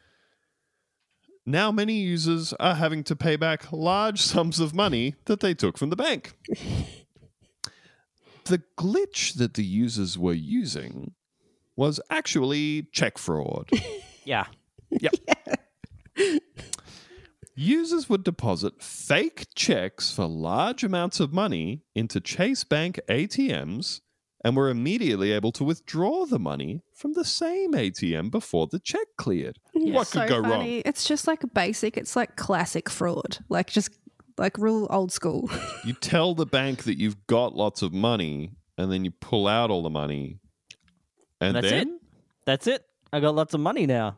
Now many users are having to pay back large sums of money that they took from the bank. The glitch that the users were using was actually check fraud. Yeah. Users would deposit fake checks for large amounts of money into Chase Bank A T Ms and were immediately able to withdraw the money from the same A T M before the check cleared. Yeah, What so could go funny. wrong? It's just like a basic. It's like classic fraud. Like just like real old school. You tell the bank that you've got lots of money, and then you pull out all the money, and That's then it. That's it. I got lots of money now.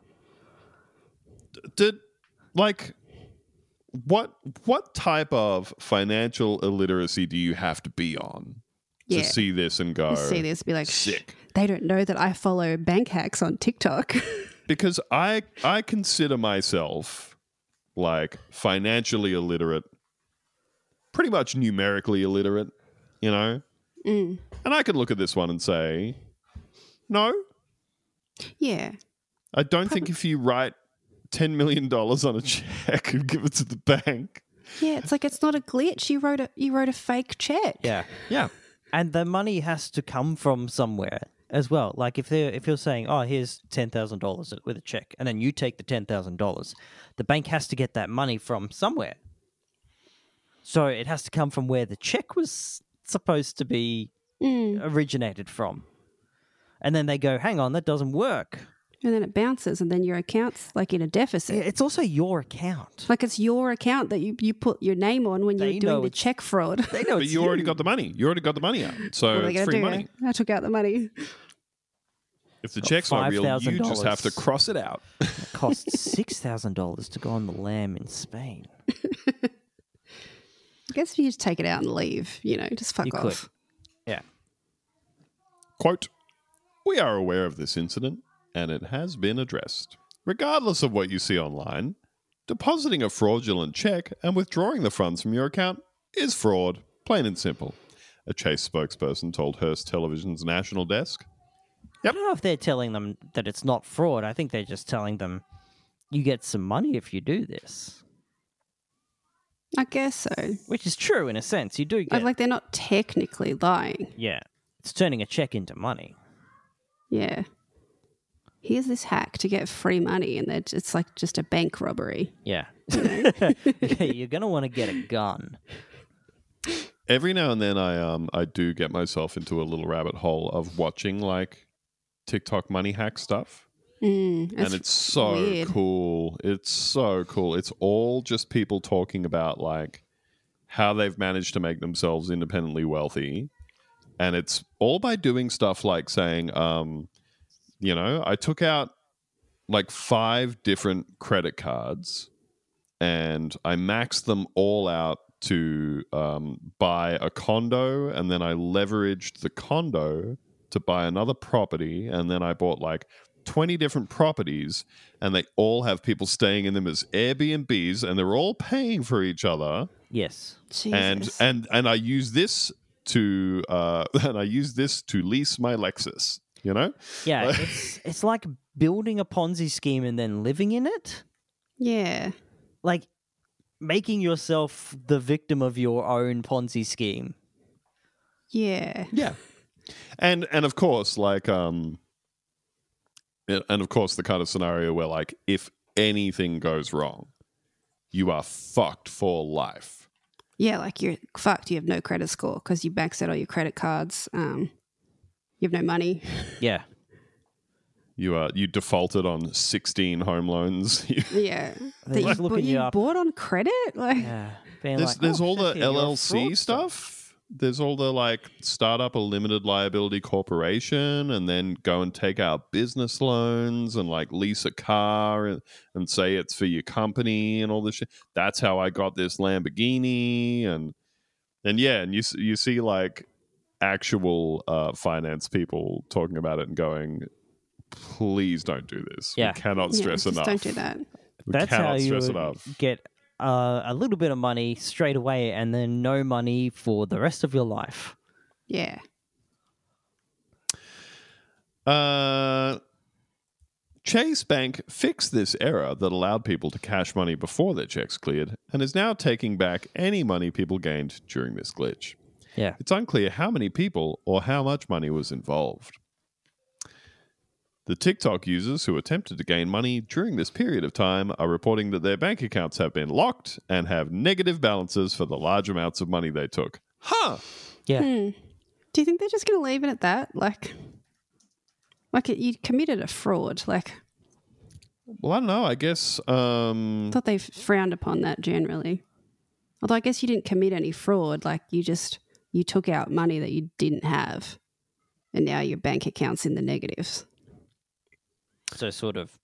did like what what type of financial illiteracy do you have to be on Yeah. to see this and go You see this, be like, Shh, sick? they don't know that I follow bank hacks on TikTok. Because I I consider myself like financially illiterate, pretty much numerically illiterate, you know? Mm. And I can look at this one and say, no, Yeah. I don't think if you write ten million dollars on a check and give it to the bank. Yeah, it's like it's not a glitch. You wrote a you wrote a fake check. Yeah. Yeah. And the money has to come from somewhere as well. Like if they if you're saying, "Oh, here's ten thousand dollars with a check," and then you take the ten thousand dollars, the bank has to get that money from somewhere. So it has to come from where the check was supposed to be Mm. originated from. And then they go, "Hang on, that doesn't work." And then it bounces, and then your account's like in a deficit. It's also your account. Like it's your account that you, you put your name on when They you're know doing the it's- check fraud. They know But it's you already got the money. You already got the money out. So What are they it's gonna free do? money. I took out the money. If the Got check's not real, you just five thousand dollars. have to cross it out. It costs six thousand dollars to go on the lam in Spain. I guess if you just take it out and leave, you know, just fuck You could. off. Yeah. Quote, we are aware of this incident and it has been addressed. Regardless of what you see online, depositing a fraudulent check and withdrawing the funds from your account is fraud, plain and simple. A Chase spokesperson told Hearst Television's national desk. I don't know if they're telling them that it's not fraud. I think they're just telling them you get some money if you do this, I guess so. which is true in a sense. You do I get, Like they're not technically lying. yeah, it's turning a check into money. Yeah. Here's this hack to get free money, and that it's like just a bank robbery. Yeah, you're gonna want to get a gun. Every now and then I um I do get myself into a little rabbit hole of watching like TikTok money hack stuff. Mm, and it's so weird. cool. It's so cool. It's all just people talking about like how they've managed to make themselves independently wealthy. And it's all by doing stuff like saying, um, you know, I took out like five different credit cards and I maxed them all out to um, buy a condo, and then I leveraged the condo to buy another property, and then I bought like twenty different properties, and they all have people staying in them as Airbnbs, and they're all paying for each other. Yes. And Jesus. and and I use this to uh, and I use this to lease my Lexus. You know, Yeah, it's it's like building a Ponzi scheme and then living in it. Yeah. Like making yourself the victim of your own Ponzi scheme. Yeah. yeah, and and of course, like um, and and of course, the kind of scenario where like if anything goes wrong, you are fucked for life. Yeah, like you're fucked. You have no credit score because you maxed out all your credit cards. Um, you have no money. Yeah. You are you defaulted on sixteen home loans. Yeah. They're That just you, looking bought, you you up. bought on credit? Like, Yeah. Being There's like, there's "Oh, all the shit, you're a L L C fraudster." stuff. There's all the like start up a limited liability corporation and then go and take out business loans and like lease a car and, and say it's for your company and all this shit. That's how I got this Lamborghini and and yeah, and you s- you see like actual uh, finance people talking about it and going, please don't do this. Yeah. We cannot yeah, stress just enough. don't do that. We That's cannot how you stress would enough. get uh, a little bit of money straight away and then no money for the rest of your life. Yeah. Uh, Chase Bank fixed this error that allowed people to cash money before their checks cleared and is now taking back any money people gained during this glitch. Yeah. It's unclear how many people or how much money was involved. The TikTok users who attempted to gain money during this period of time are reporting that their bank accounts have been locked and have negative balances for the large amounts of money they took. Huh. Yeah. Hmm. Do you think they're just going to leave it at that? Like, like it, you committed a fraud. Like, Well, I don't know. I guess. Um, I thought they frowned upon that generally. Although I guess you didn't commit any fraud. Like, you just you took out money that you didn't have, and now your bank account's in the negatives. So sort of.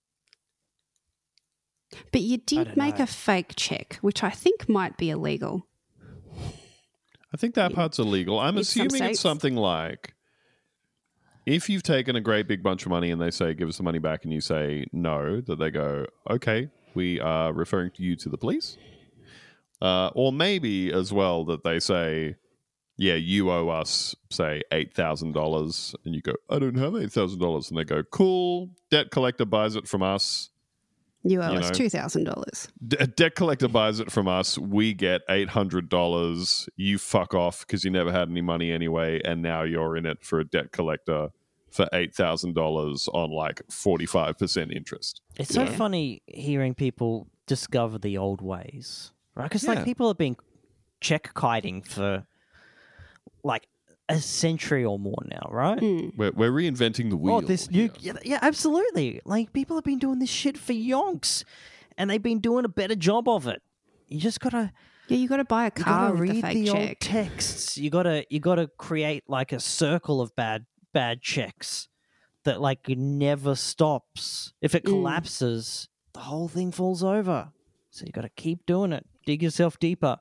But you did don't make know. a fake check, which I think might be illegal. I think that part's illegal. I'm In some assuming it's states. something like if you've taken a great big bunch of money and they say, give us the money back, and you say no, that they go, okay, we are referring to you to the police. Uh, or maybe as well that they say, yeah, you owe us, say, eight thousand dollars. And you go, I don't have eight thousand dollars. And they go, cool, debt collector buys it from us. You owe You us know. two thousand dollars. D- debt collector buys it from us. We get eight hundred dollars. You fuck off because you never had any money anyway. And now you're in it for a debt collector for eight thousand dollars on like forty-five percent interest. It's so Yeah. funny hearing people discover the old ways, right? Because Yeah. like people have been check kiting for like a century or more now, right? We're, we're reinventing the wheel. Oh, this new, here. yeah, yeah, absolutely. Like people have been doing this shit for yonks, and they've been doing a better job of it. You just gotta, Yeah, you got to buy a you car gotta with the read fake the old check. texts. You gotta, you gotta create like a circle of bad, bad checks that like never stops. If it Mm. collapses, the whole thing falls over. So you got to keep doing it. Dig yourself deeper.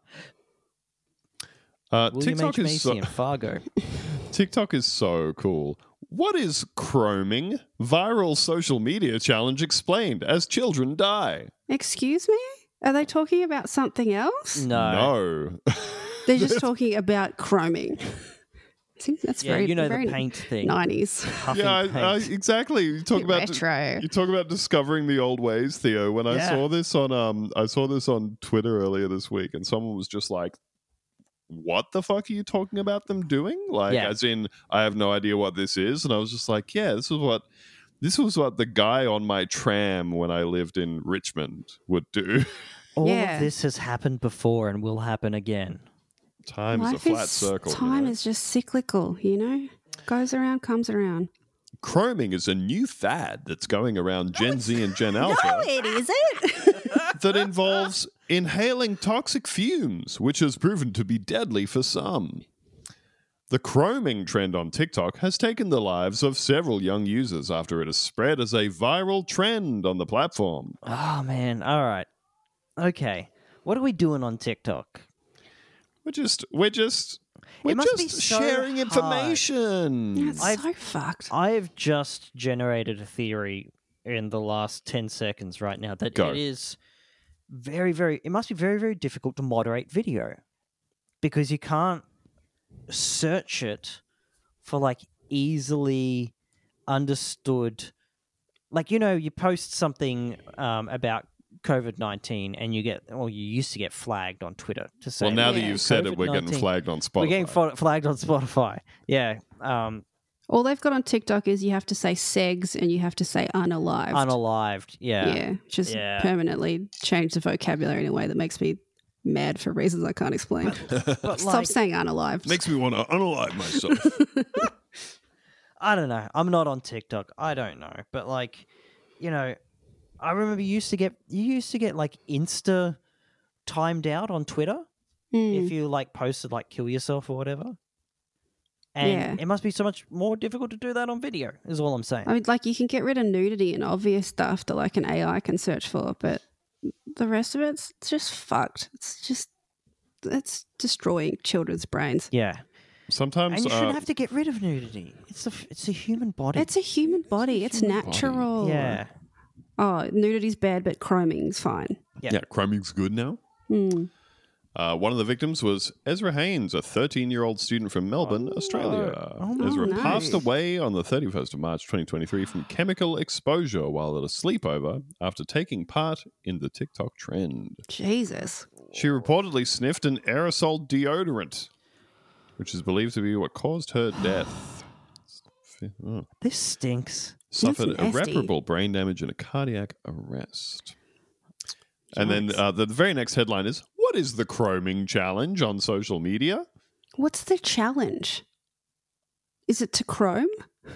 Uh, William TikTok H. is Macy so, and Fargo. TikTok is so cool. What is chroming? Viral social media challenge explained as children die. Excuse me? Are they talking about something else? No. No. They're just talking about chroming. See, that's Yeah, very, you know very the paint thing. nineties. Huffing yeah, I, I, paint. exactly. You talk about Retro. you talk about discovering the old ways, Theo. When I Yeah. saw this on um, I saw this on Twitter earlier this week, and someone was just like, "What the fuck are you talking about them doing?" Like, Yeah. as in, I have no idea what this is, and I was just like, "Yeah, this is what." This was what the guy on my tram when I lived in Richmond would do. All Yeah. of this has happened before and will happen again. Time is a Life flat is- circle. you Time know? is just cyclical, you know? Goes around, comes around. Chroming is a new fad that's going around Gen Z and Gen Alpha it isn't. that involves inhaling toxic fumes, which has proven to be deadly for some. The chroming trend on TikTok has taken the lives of several young users after it has spread as a viral trend on the platform. Oh man. All right. Okay. What are we doing on TikTok? We're just, we're just, we're must be just so sharing hard. information. It's I've- so fucked. I've just generated a theory in the last ten seconds right now that Go. it is very, very, it must be very, very difficult to moderate video because you can't search it for like easily understood. Like, you know, you post something um, about COVID nineteen and you get, or you used to get flagged on Twitter to say, Well, now that Yeah. you've said it, we're getting COVID nineteen. flagged on Spotify. We're getting fa- flagged on Spotify. Yeah. Um, All they've got on TikTok is you have to say segs and you have to say unalived. unalived. Yeah. Yeah, just Yeah. permanently change the vocabulary in a way that makes me mad for reasons I can't explain. But Stop like, saying unalived. Makes me want to unalive myself. I don't know. I'm not on TikTok. I don't know. But like, you know, I remember you used to get you used to get like Insta timed out on Twitter Mm. if you like posted like kill yourself or whatever. And Yeah. it must be so much more difficult to do that on video, is all I'm saying. I mean, like, you can get rid of nudity and obvious stuff that, like, an A I can search for, but the rest of it's just fucked. It's just, it's destroying children's brains. yeah. Sometimes And you uh, shouldn't have to get rid of nudity. It's a f- it's a human body. It's a human body. It's human body. natural. yeah. Oh, nudity's bad, but chroming's fine. Yeah. yeah, chroming's good now. Hmm. Uh, one of the victims was Ezra Haynes, a thirteen-year-old student from Melbourne, Australia. Oh, Ezra nice. passed away on the thirty-first of March twenty twenty-three from chemical exposure while at a sleepover after taking part in the TikTok trend. Jesus. She reportedly sniffed an aerosol deodorant, which is believed to be what caused her death. Oh. This stinks. Suffered nasty. irreparable brain damage and a cardiac arrest. And then Yikes. uh, the very next headline is, what is the chroming challenge on social media? What's the challenge? Is it to chrome?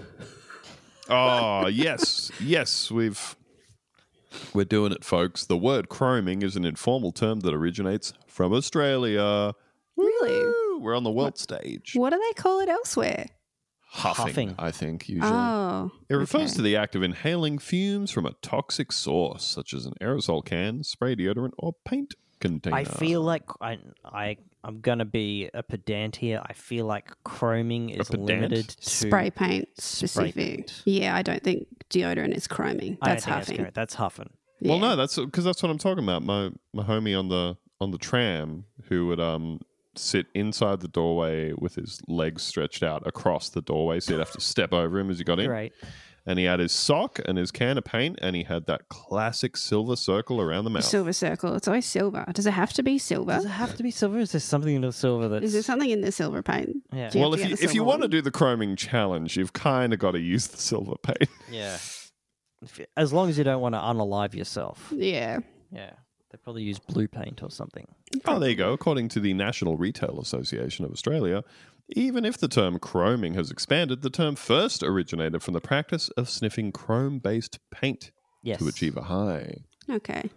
Oh, yes. Yes, we've we're doing it, folks. The word chroming is an informal term that originates from Australia. Really? Woo! We're on the world stage. What do they call it elsewhere? Huffing, Huffing. I think, usually. Oh. It refers okay. to the act of inhaling fumes from a toxic source, such as an aerosol can, spray deodorant, or paint container. I feel like I, I, I'm going to be a pedant here. I feel like chroming is pedant? limited to spray paint spray specific. paint. Yeah, I don't think deodorant is chroming. I don't That's think that's huffing. correct. That's huffing. Well, Yeah. no, that's because that's what I'm talking about. My my homie on the on the tram who would um sit inside the doorway with his legs stretched out across the doorway, so you'd have to step over him as you got in. Great. And he had his sock and his can of paint, and he had that classic silver circle around the mouth. Silver circle. It's always silver. Does it have to be silver? Does it have to be silver? Is there something in the silver that's... Is there something in the silver paint? Yeah. Do you Well, have if to you get the if you silver want to one? do the chroming challenge, you've kind of got to use the silver paint. Yeah. If you- As long as you don't want to unalive yourself. Yeah. Yeah. They probably use blue paint or something. Oh, there you go. According to the National Retail Association of Australia, even if the term chroming has expanded, the term first originated from the practice of sniffing chrome-based paint Yes. to achieve a high. Okay.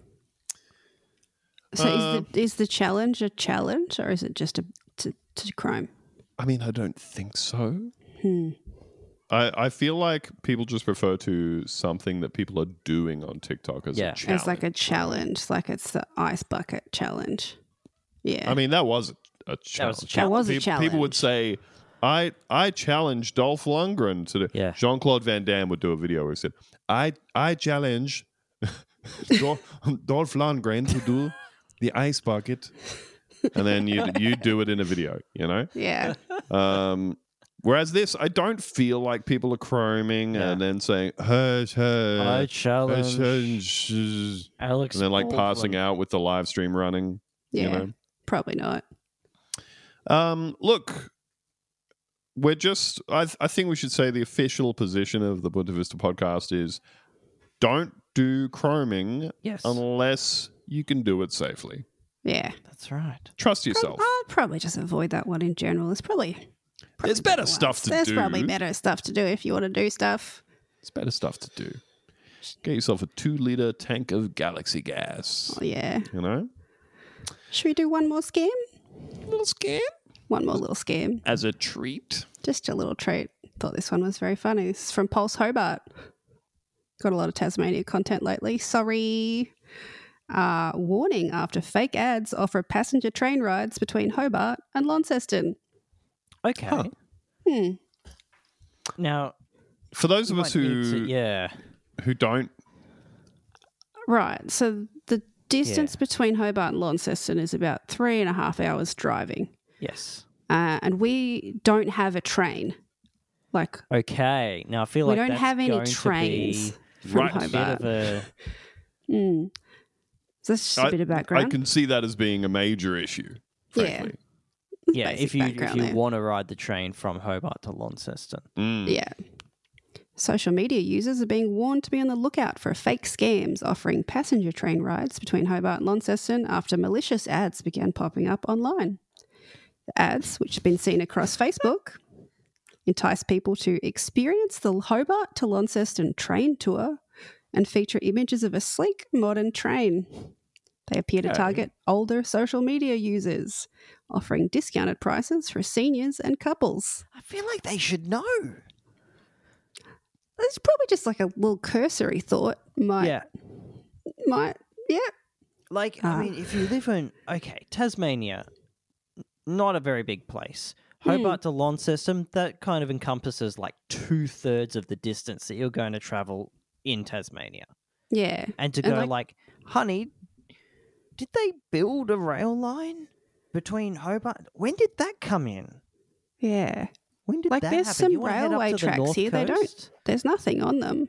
So Uh, is the is the challenge a challenge or is it just a to, to chrome? I mean, I don't think so. Hmm. I, I feel like people just refer to something that people are doing on TikTok as Yeah. a challenge. It's like a challenge, like it's the ice bucket challenge. Yeah. I mean, that was a challenge. was a That was a Pe- People would challenge. say, I I challenge Dolph Lundgren to do. Yeah. Jean-Claude Van Damme would do a video where he said, I, I challenge Dol- Dolph Lundgren to do the ice bucket. And then you you do it in a video, you know? yeah. Um, whereas this, I don't feel like people are chroming Yeah. and then saying, hush, hush. I hush, challenge hush, hush," Alex and then like passing Baldwin. out with the live stream running. Yeah. You know? Probably not. Um, look, we're just, I, I think we should say the official position of the Bunta Vista podcast is don't do chroming Yes. unless you can do it safely. Yeah. That's right. Trust yourself. I'd probably just avoid that one in general. It's probably, There's better ones. stuff to There's do. probably better stuff to do if you want to do stuff. It's better stuff to do. Get yourself a two liter tank of galaxy gas. Oh yeah. You know? Should we do one more scam? Little scam. One more little scam. As a treat. Just a little treat. Thought this one was very funny. This is from Pulse Hobart. Got a lot of Tasmania content lately. Sorry. Uh, warning after fake ads offer passenger train rides between Hobart and Launceston. Okay. Huh. Hmm. Now, For those of you us might need who to- yeah. who don't, Right. So the distance between Hobart and Launceston is about three and a half hours driving. Yes. Uh, and we don't have a train. Like, Okay. Now I feel we like don't that's have any going to trains be from Right. a bit Hobart. of a Mm. So that's just a I, bit of I background. can see that as being a major issue, Yeah. frankly. yeah. Basic If you if background you there. want to ride the train from Hobart to Launceston, Mm. Yeah. Social media users are being warned to be on the lookout for fake scams offering passenger train rides between Hobart and Launceston after malicious ads began popping up online. The ads, which have been seen across Facebook, entice people to experience the Hobart to Launceston train tour and feature images of a sleek, modern train. They appear to Okay. target older social media users, offering discounted prices for seniors and couples. I feel like they should know. It's probably just like a little cursory thought. Might, Yeah. might, yeah. Like, Ah. I mean, if you live in, okay, Tasmania, n- not a very big place. Hmm. Hobart to Launceston, that kind of encompasses like two thirds of the distance that you're going to travel in Tasmania. Yeah. And to And go like- like, honey, did they build a rail line between Hobart? When did that come in? Yeah. When did Like that there's happen? some You wanna head up railway to the tracks North here. They don't, Coast? there's nothing on them.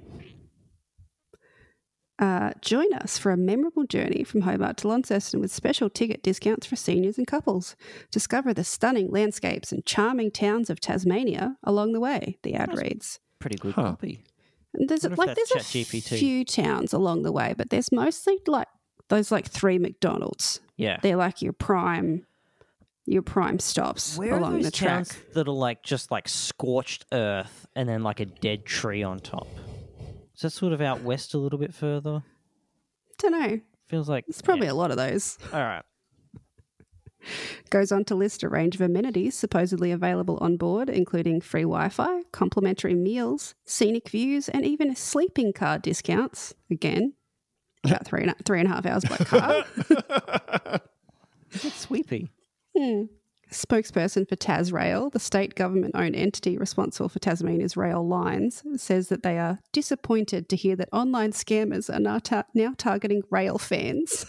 Uh, join us for a memorable journey from Hobart to Launceston with special ticket discounts for seniors and couples. Discover the stunning landscapes and charming towns of Tasmania along the way, the ad reads. Pretty good Huh. copy. And there's Wonder if like that's there's a ChatGPT. few towns along the way, but there's mostly like those like three McDonald's. Yeah. They're like your prime your prime stops Where along are those the track. towns that are like just like scorched earth and then like a dead tree on top? Is that sort of out west a little bit further? Don't know. Feels like There's probably yeah. a lot of those. All right. Goes on to list a range of amenities supposedly available on board, including free Wi-Fi, complimentary meals, scenic views, and even sleeping car discounts. Again, about three and a, three and a half hours by car. Is it sweepy? Hmm. Spokesperson for Tasrail, the state government-owned entity responsible for Tasmania's rail lines, says that they are disappointed to hear that online scammers are now, ta- now targeting rail fans.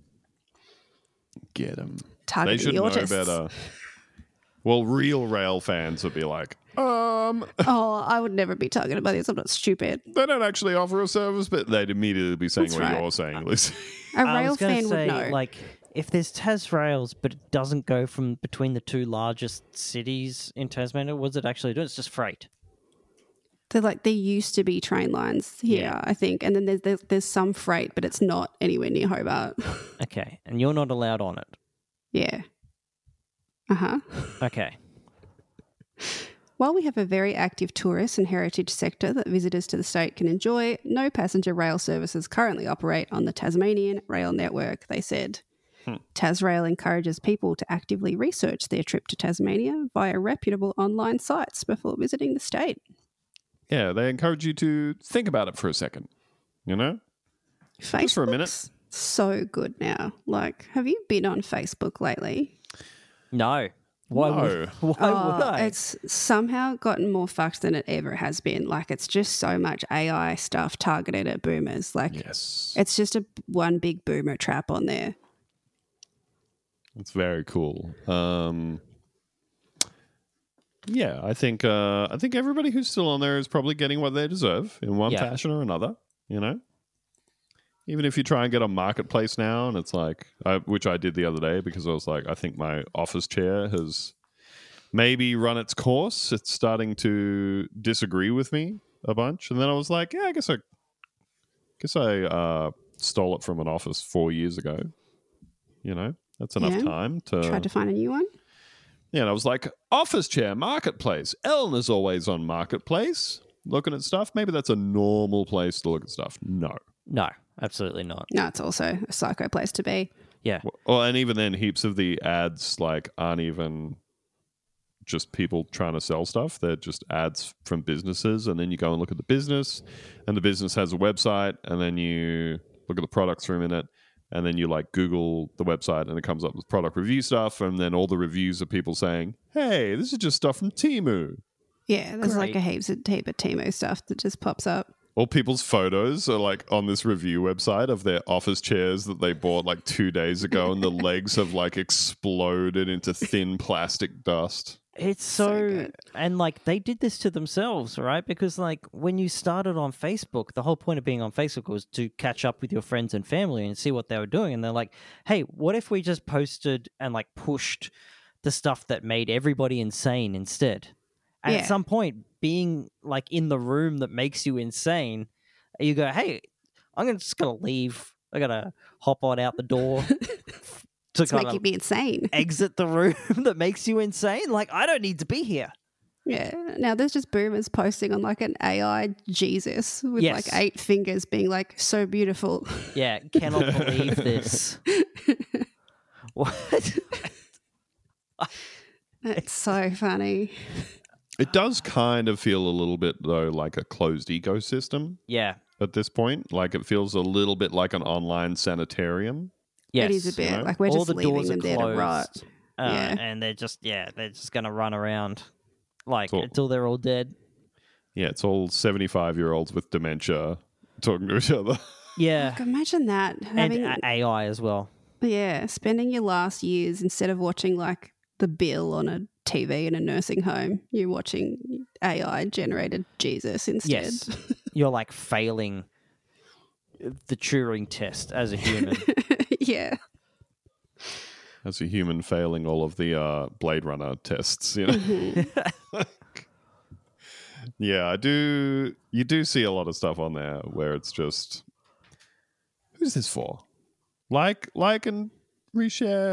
Get them. Targeting They should the know autists. better. Well, real rail fans would be like, um, Oh, I would never be targeted by this. I'm not stupid. they don't actually offer a service, but they'd immediately be saying That's what right. you're saying, Lucy. A I rail was gonna fan say, would know. like, if there's Tasrails, but it doesn't go from between the two largest cities in Tasmania, what does it actually do? It's just freight. They're like there used to be train lines here, Yeah. I think, and then there's, there's there's some freight, but it's not anywhere near Hobart. Okay, and you're not allowed on it. Yeah. Uh huh. Okay. While we have a very active tourist and heritage sector that visitors to the state can enjoy, no passenger rail services currently operate on the Tasmanian rail network, they said. Hmm. Tasrail encourages people to actively research their trip to Tasmania via reputable online sites before visiting the state. Yeah, they encourage you to think about it for a second, you know? Just for a minute. Facebook's so good now. Like, have you been on Facebook lately? No. Why No. would, why would Oh, I? it's somehow gotten more fucked than it ever has been. Like, it's just so much A I stuff targeted at boomers. Like, Yes. it's just a one big boomer trap on there. It's very cool. Um, yeah, I think uh, I think everybody who's still on there is probably getting what they deserve in one Yeah. fashion or another. You know, even if you try and get on Marketplace now, and it's like, I, which I did the other day because I was like, I think my office chair has maybe run its course. It's starting to disagree with me a bunch, and then I was like, yeah, I guess I guess I uh, stole it from an office four years ago. You know. That's enough Yeah. time to. Tried to find a new one. Yeah, and I was like, office chair, Marketplace. Ellen is always on Marketplace looking at stuff. Maybe that's a normal place to look at stuff. No. No, absolutely not. No, it's also a psycho place to be. Yeah. Well, and even then, heaps of the ads like aren't even just people trying to sell stuff. They're just ads from businesses, and then you go and look at the business, and the business has a website, and then you look at the products for a minute. And then you like Google the website and it comes up with product review stuff. And then all the reviews are people saying, hey, this is just stuff from Temu. Yeah, there's like Great. a heaps of heap of Timo stuff that just pops up. All people's photos are like on this review website of their office chairs that they bought like two days ago. And the legs have like exploded into thin plastic dust. It's So so, good. and like they did this to themselves, right? Because like when you started on Facebook, the whole point of being on Facebook was to catch up with your friends and family and see what they were doing. And they're like, hey, what if we just posted and like pushed the stuff that made everybody insane instead? And Yeah. at some point, being like in the room that makes you insane, you go, hey, I'm gonna, just gonna leave. I gotta hop on out the door to It's kind making of me insane. exit the room that makes you insane. Like, I don't need to be here. Yeah. Now there's just boomers posting on like an A I Jesus with Yes. like eight fingers being like so beautiful. Yeah, cannot believe this. What? It's so funny. It does kind of feel a little bit, though, like a closed ecosystem Yeah. at this point. Like it feels a little bit like an online sanitarium. Yes. It is a bit know? like we're All just the leaving doors are them there to rot. closed. Uh, Yeah. And they're just, yeah, they're just going to run around like Cool. until they're all dead. Yeah, it's all seventy-five-year-olds with dementia talking to each other. Yeah. Like, imagine that And having a- AI as well. yeah, spending your last years instead of watching like the bill on a T V in a nursing home, you're watching A I generated Jesus instead. Yes. You're like failing the Turing test as a human. Yeah. As a human failing all of the uh, Blade Runner tests, you know. Mm-hmm. Yeah, I do. You do see a lot of stuff on there where it's just, who's this for? Like, like, and reshare.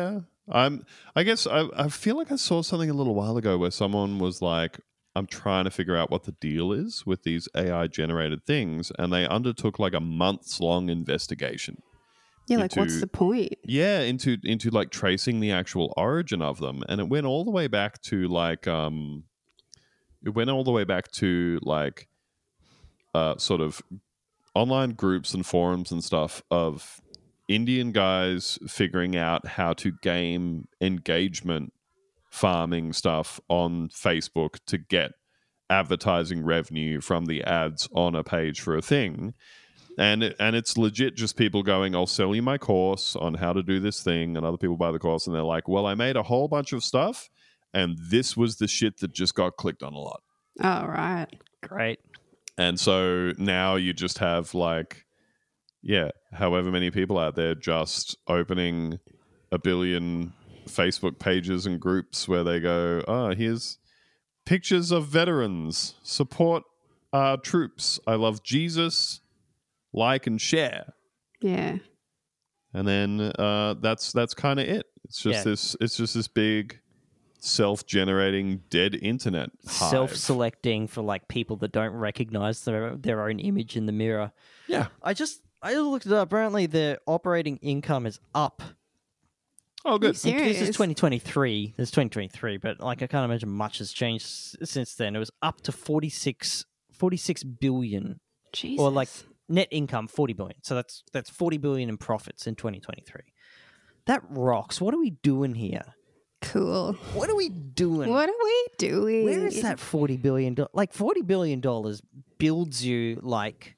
I'm. I guess I. I feel like I saw something a little while ago where someone was like, "I'm trying to figure out what the deal is with these A I generated things," and they undertook like a months long investigation. Yeah, like what's into- the point? Yeah, into into like tracing the actual origin of them, and it went all the way back to like um, it went all the way back to like, uh, sort of online groups and forums and stuff of Indian guys figuring out how to game engagement farming stuff on Facebook to get advertising revenue from the ads on a page for a thing. And it, and it's legit just people going, I'll sell you my course on how to do this thing, and other people buy the course and they're like, well, I made a whole bunch of stuff and this was the shit that just got clicked on a lot. Oh, right. Great. And so now you just have like, yeah, however many people out there just opening a billion Facebook pages and groups where they go, oh, here's pictures of veterans, support our troops, I love Jesus, like and share. Yeah. And then uh, that's that's kind of it. It's just Yeah. this. It's just this big self-generating dead internet hive. Self-selecting for like people that don't recognize their their own image in the mirror. Yeah. I just I looked it up. Apparently, their operating income is up. Oh, good. You This is serious? twenty twenty-three. This is twenty twenty-three, but like I can't imagine much has changed s- since then. It was up to forty-six, forty-six billion, Jesus. or like net income forty billion. So that's that's forty billion in profits in twenty twenty-three. That rocks. What are we doing here? Cool. What are we doing? What are we doing? Where is that forty billion dollars? Like forty billion dollars builds you like,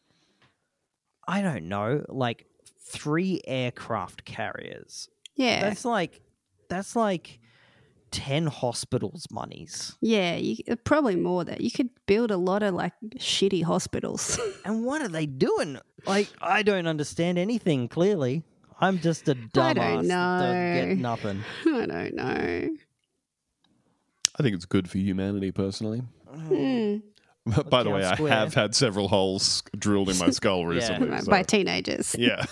I don't know, like three aircraft carriers. Yeah. That's like, that's like ten hospitals' monies. Yeah, you, probably more that. You could build a lot of like shitty hospitals. And what are they doing? Like, I don't understand anything, clearly. I'm just a I don't dumbass that doesn't get know. nothing. I don't know. I think it's good for humanity, personally. Hmm. By the Town way, I Square. have had several holes drilled in my skull recently. By- so- By teenagers. Yeah.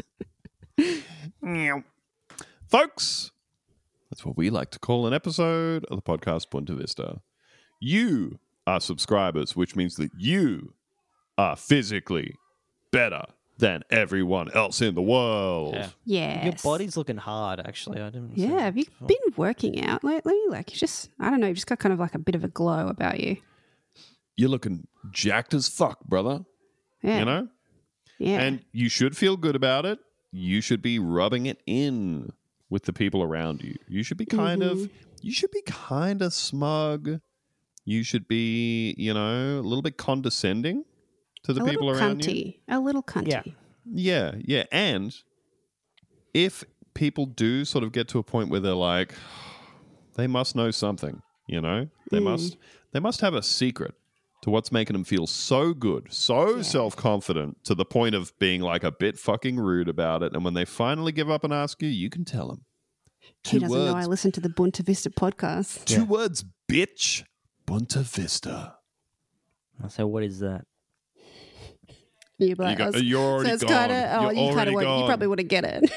Folks, that's what we like to call an episode of the podcast Punta Vista. You are subscribers, which means that you are physically better than everyone else in the world. Yeah. Yes. Your body's looking hard, actually. I didn't. say Yeah, that have you before. been working out lately? Like, you just, I don't know, you've just got kind of like a bit of a glow about you. You're looking jacked as fuck, brother. Yeah. You know? Yeah. And you should feel good about it. You should be rubbing it in with the people around you. You should be kind Mm-hmm. of you should be kind of smug. You should be, you know, a little bit condescending to the a people little around you. cunty. A little cunty. Yeah. Yeah, yeah. And if people do sort of get to a point where they're like, they must know something, you know? They Mm. must they must have a secret to what's making them feel so good, so self-confident to the point of being like a bit fucking rude about it. And when they finally give up and ask you, you can tell them. He Two doesn't know I words. listen to the Bunta Vista podcast. Two words, bitch. Bunta Vista. I say, what is that? You'd be like, got- I was- you're already so it's gone. Kinda, oh, You're you kind already of would, you gone. probably wouldn't get it.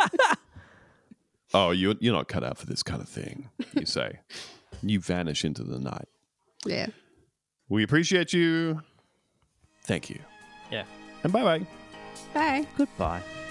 Oh, you, you're not cut out for this kind of thing, you say. You vanish into the night. yeah. We appreciate you. Thank you. Yeah. And bye-bye. Bye. Goodbye.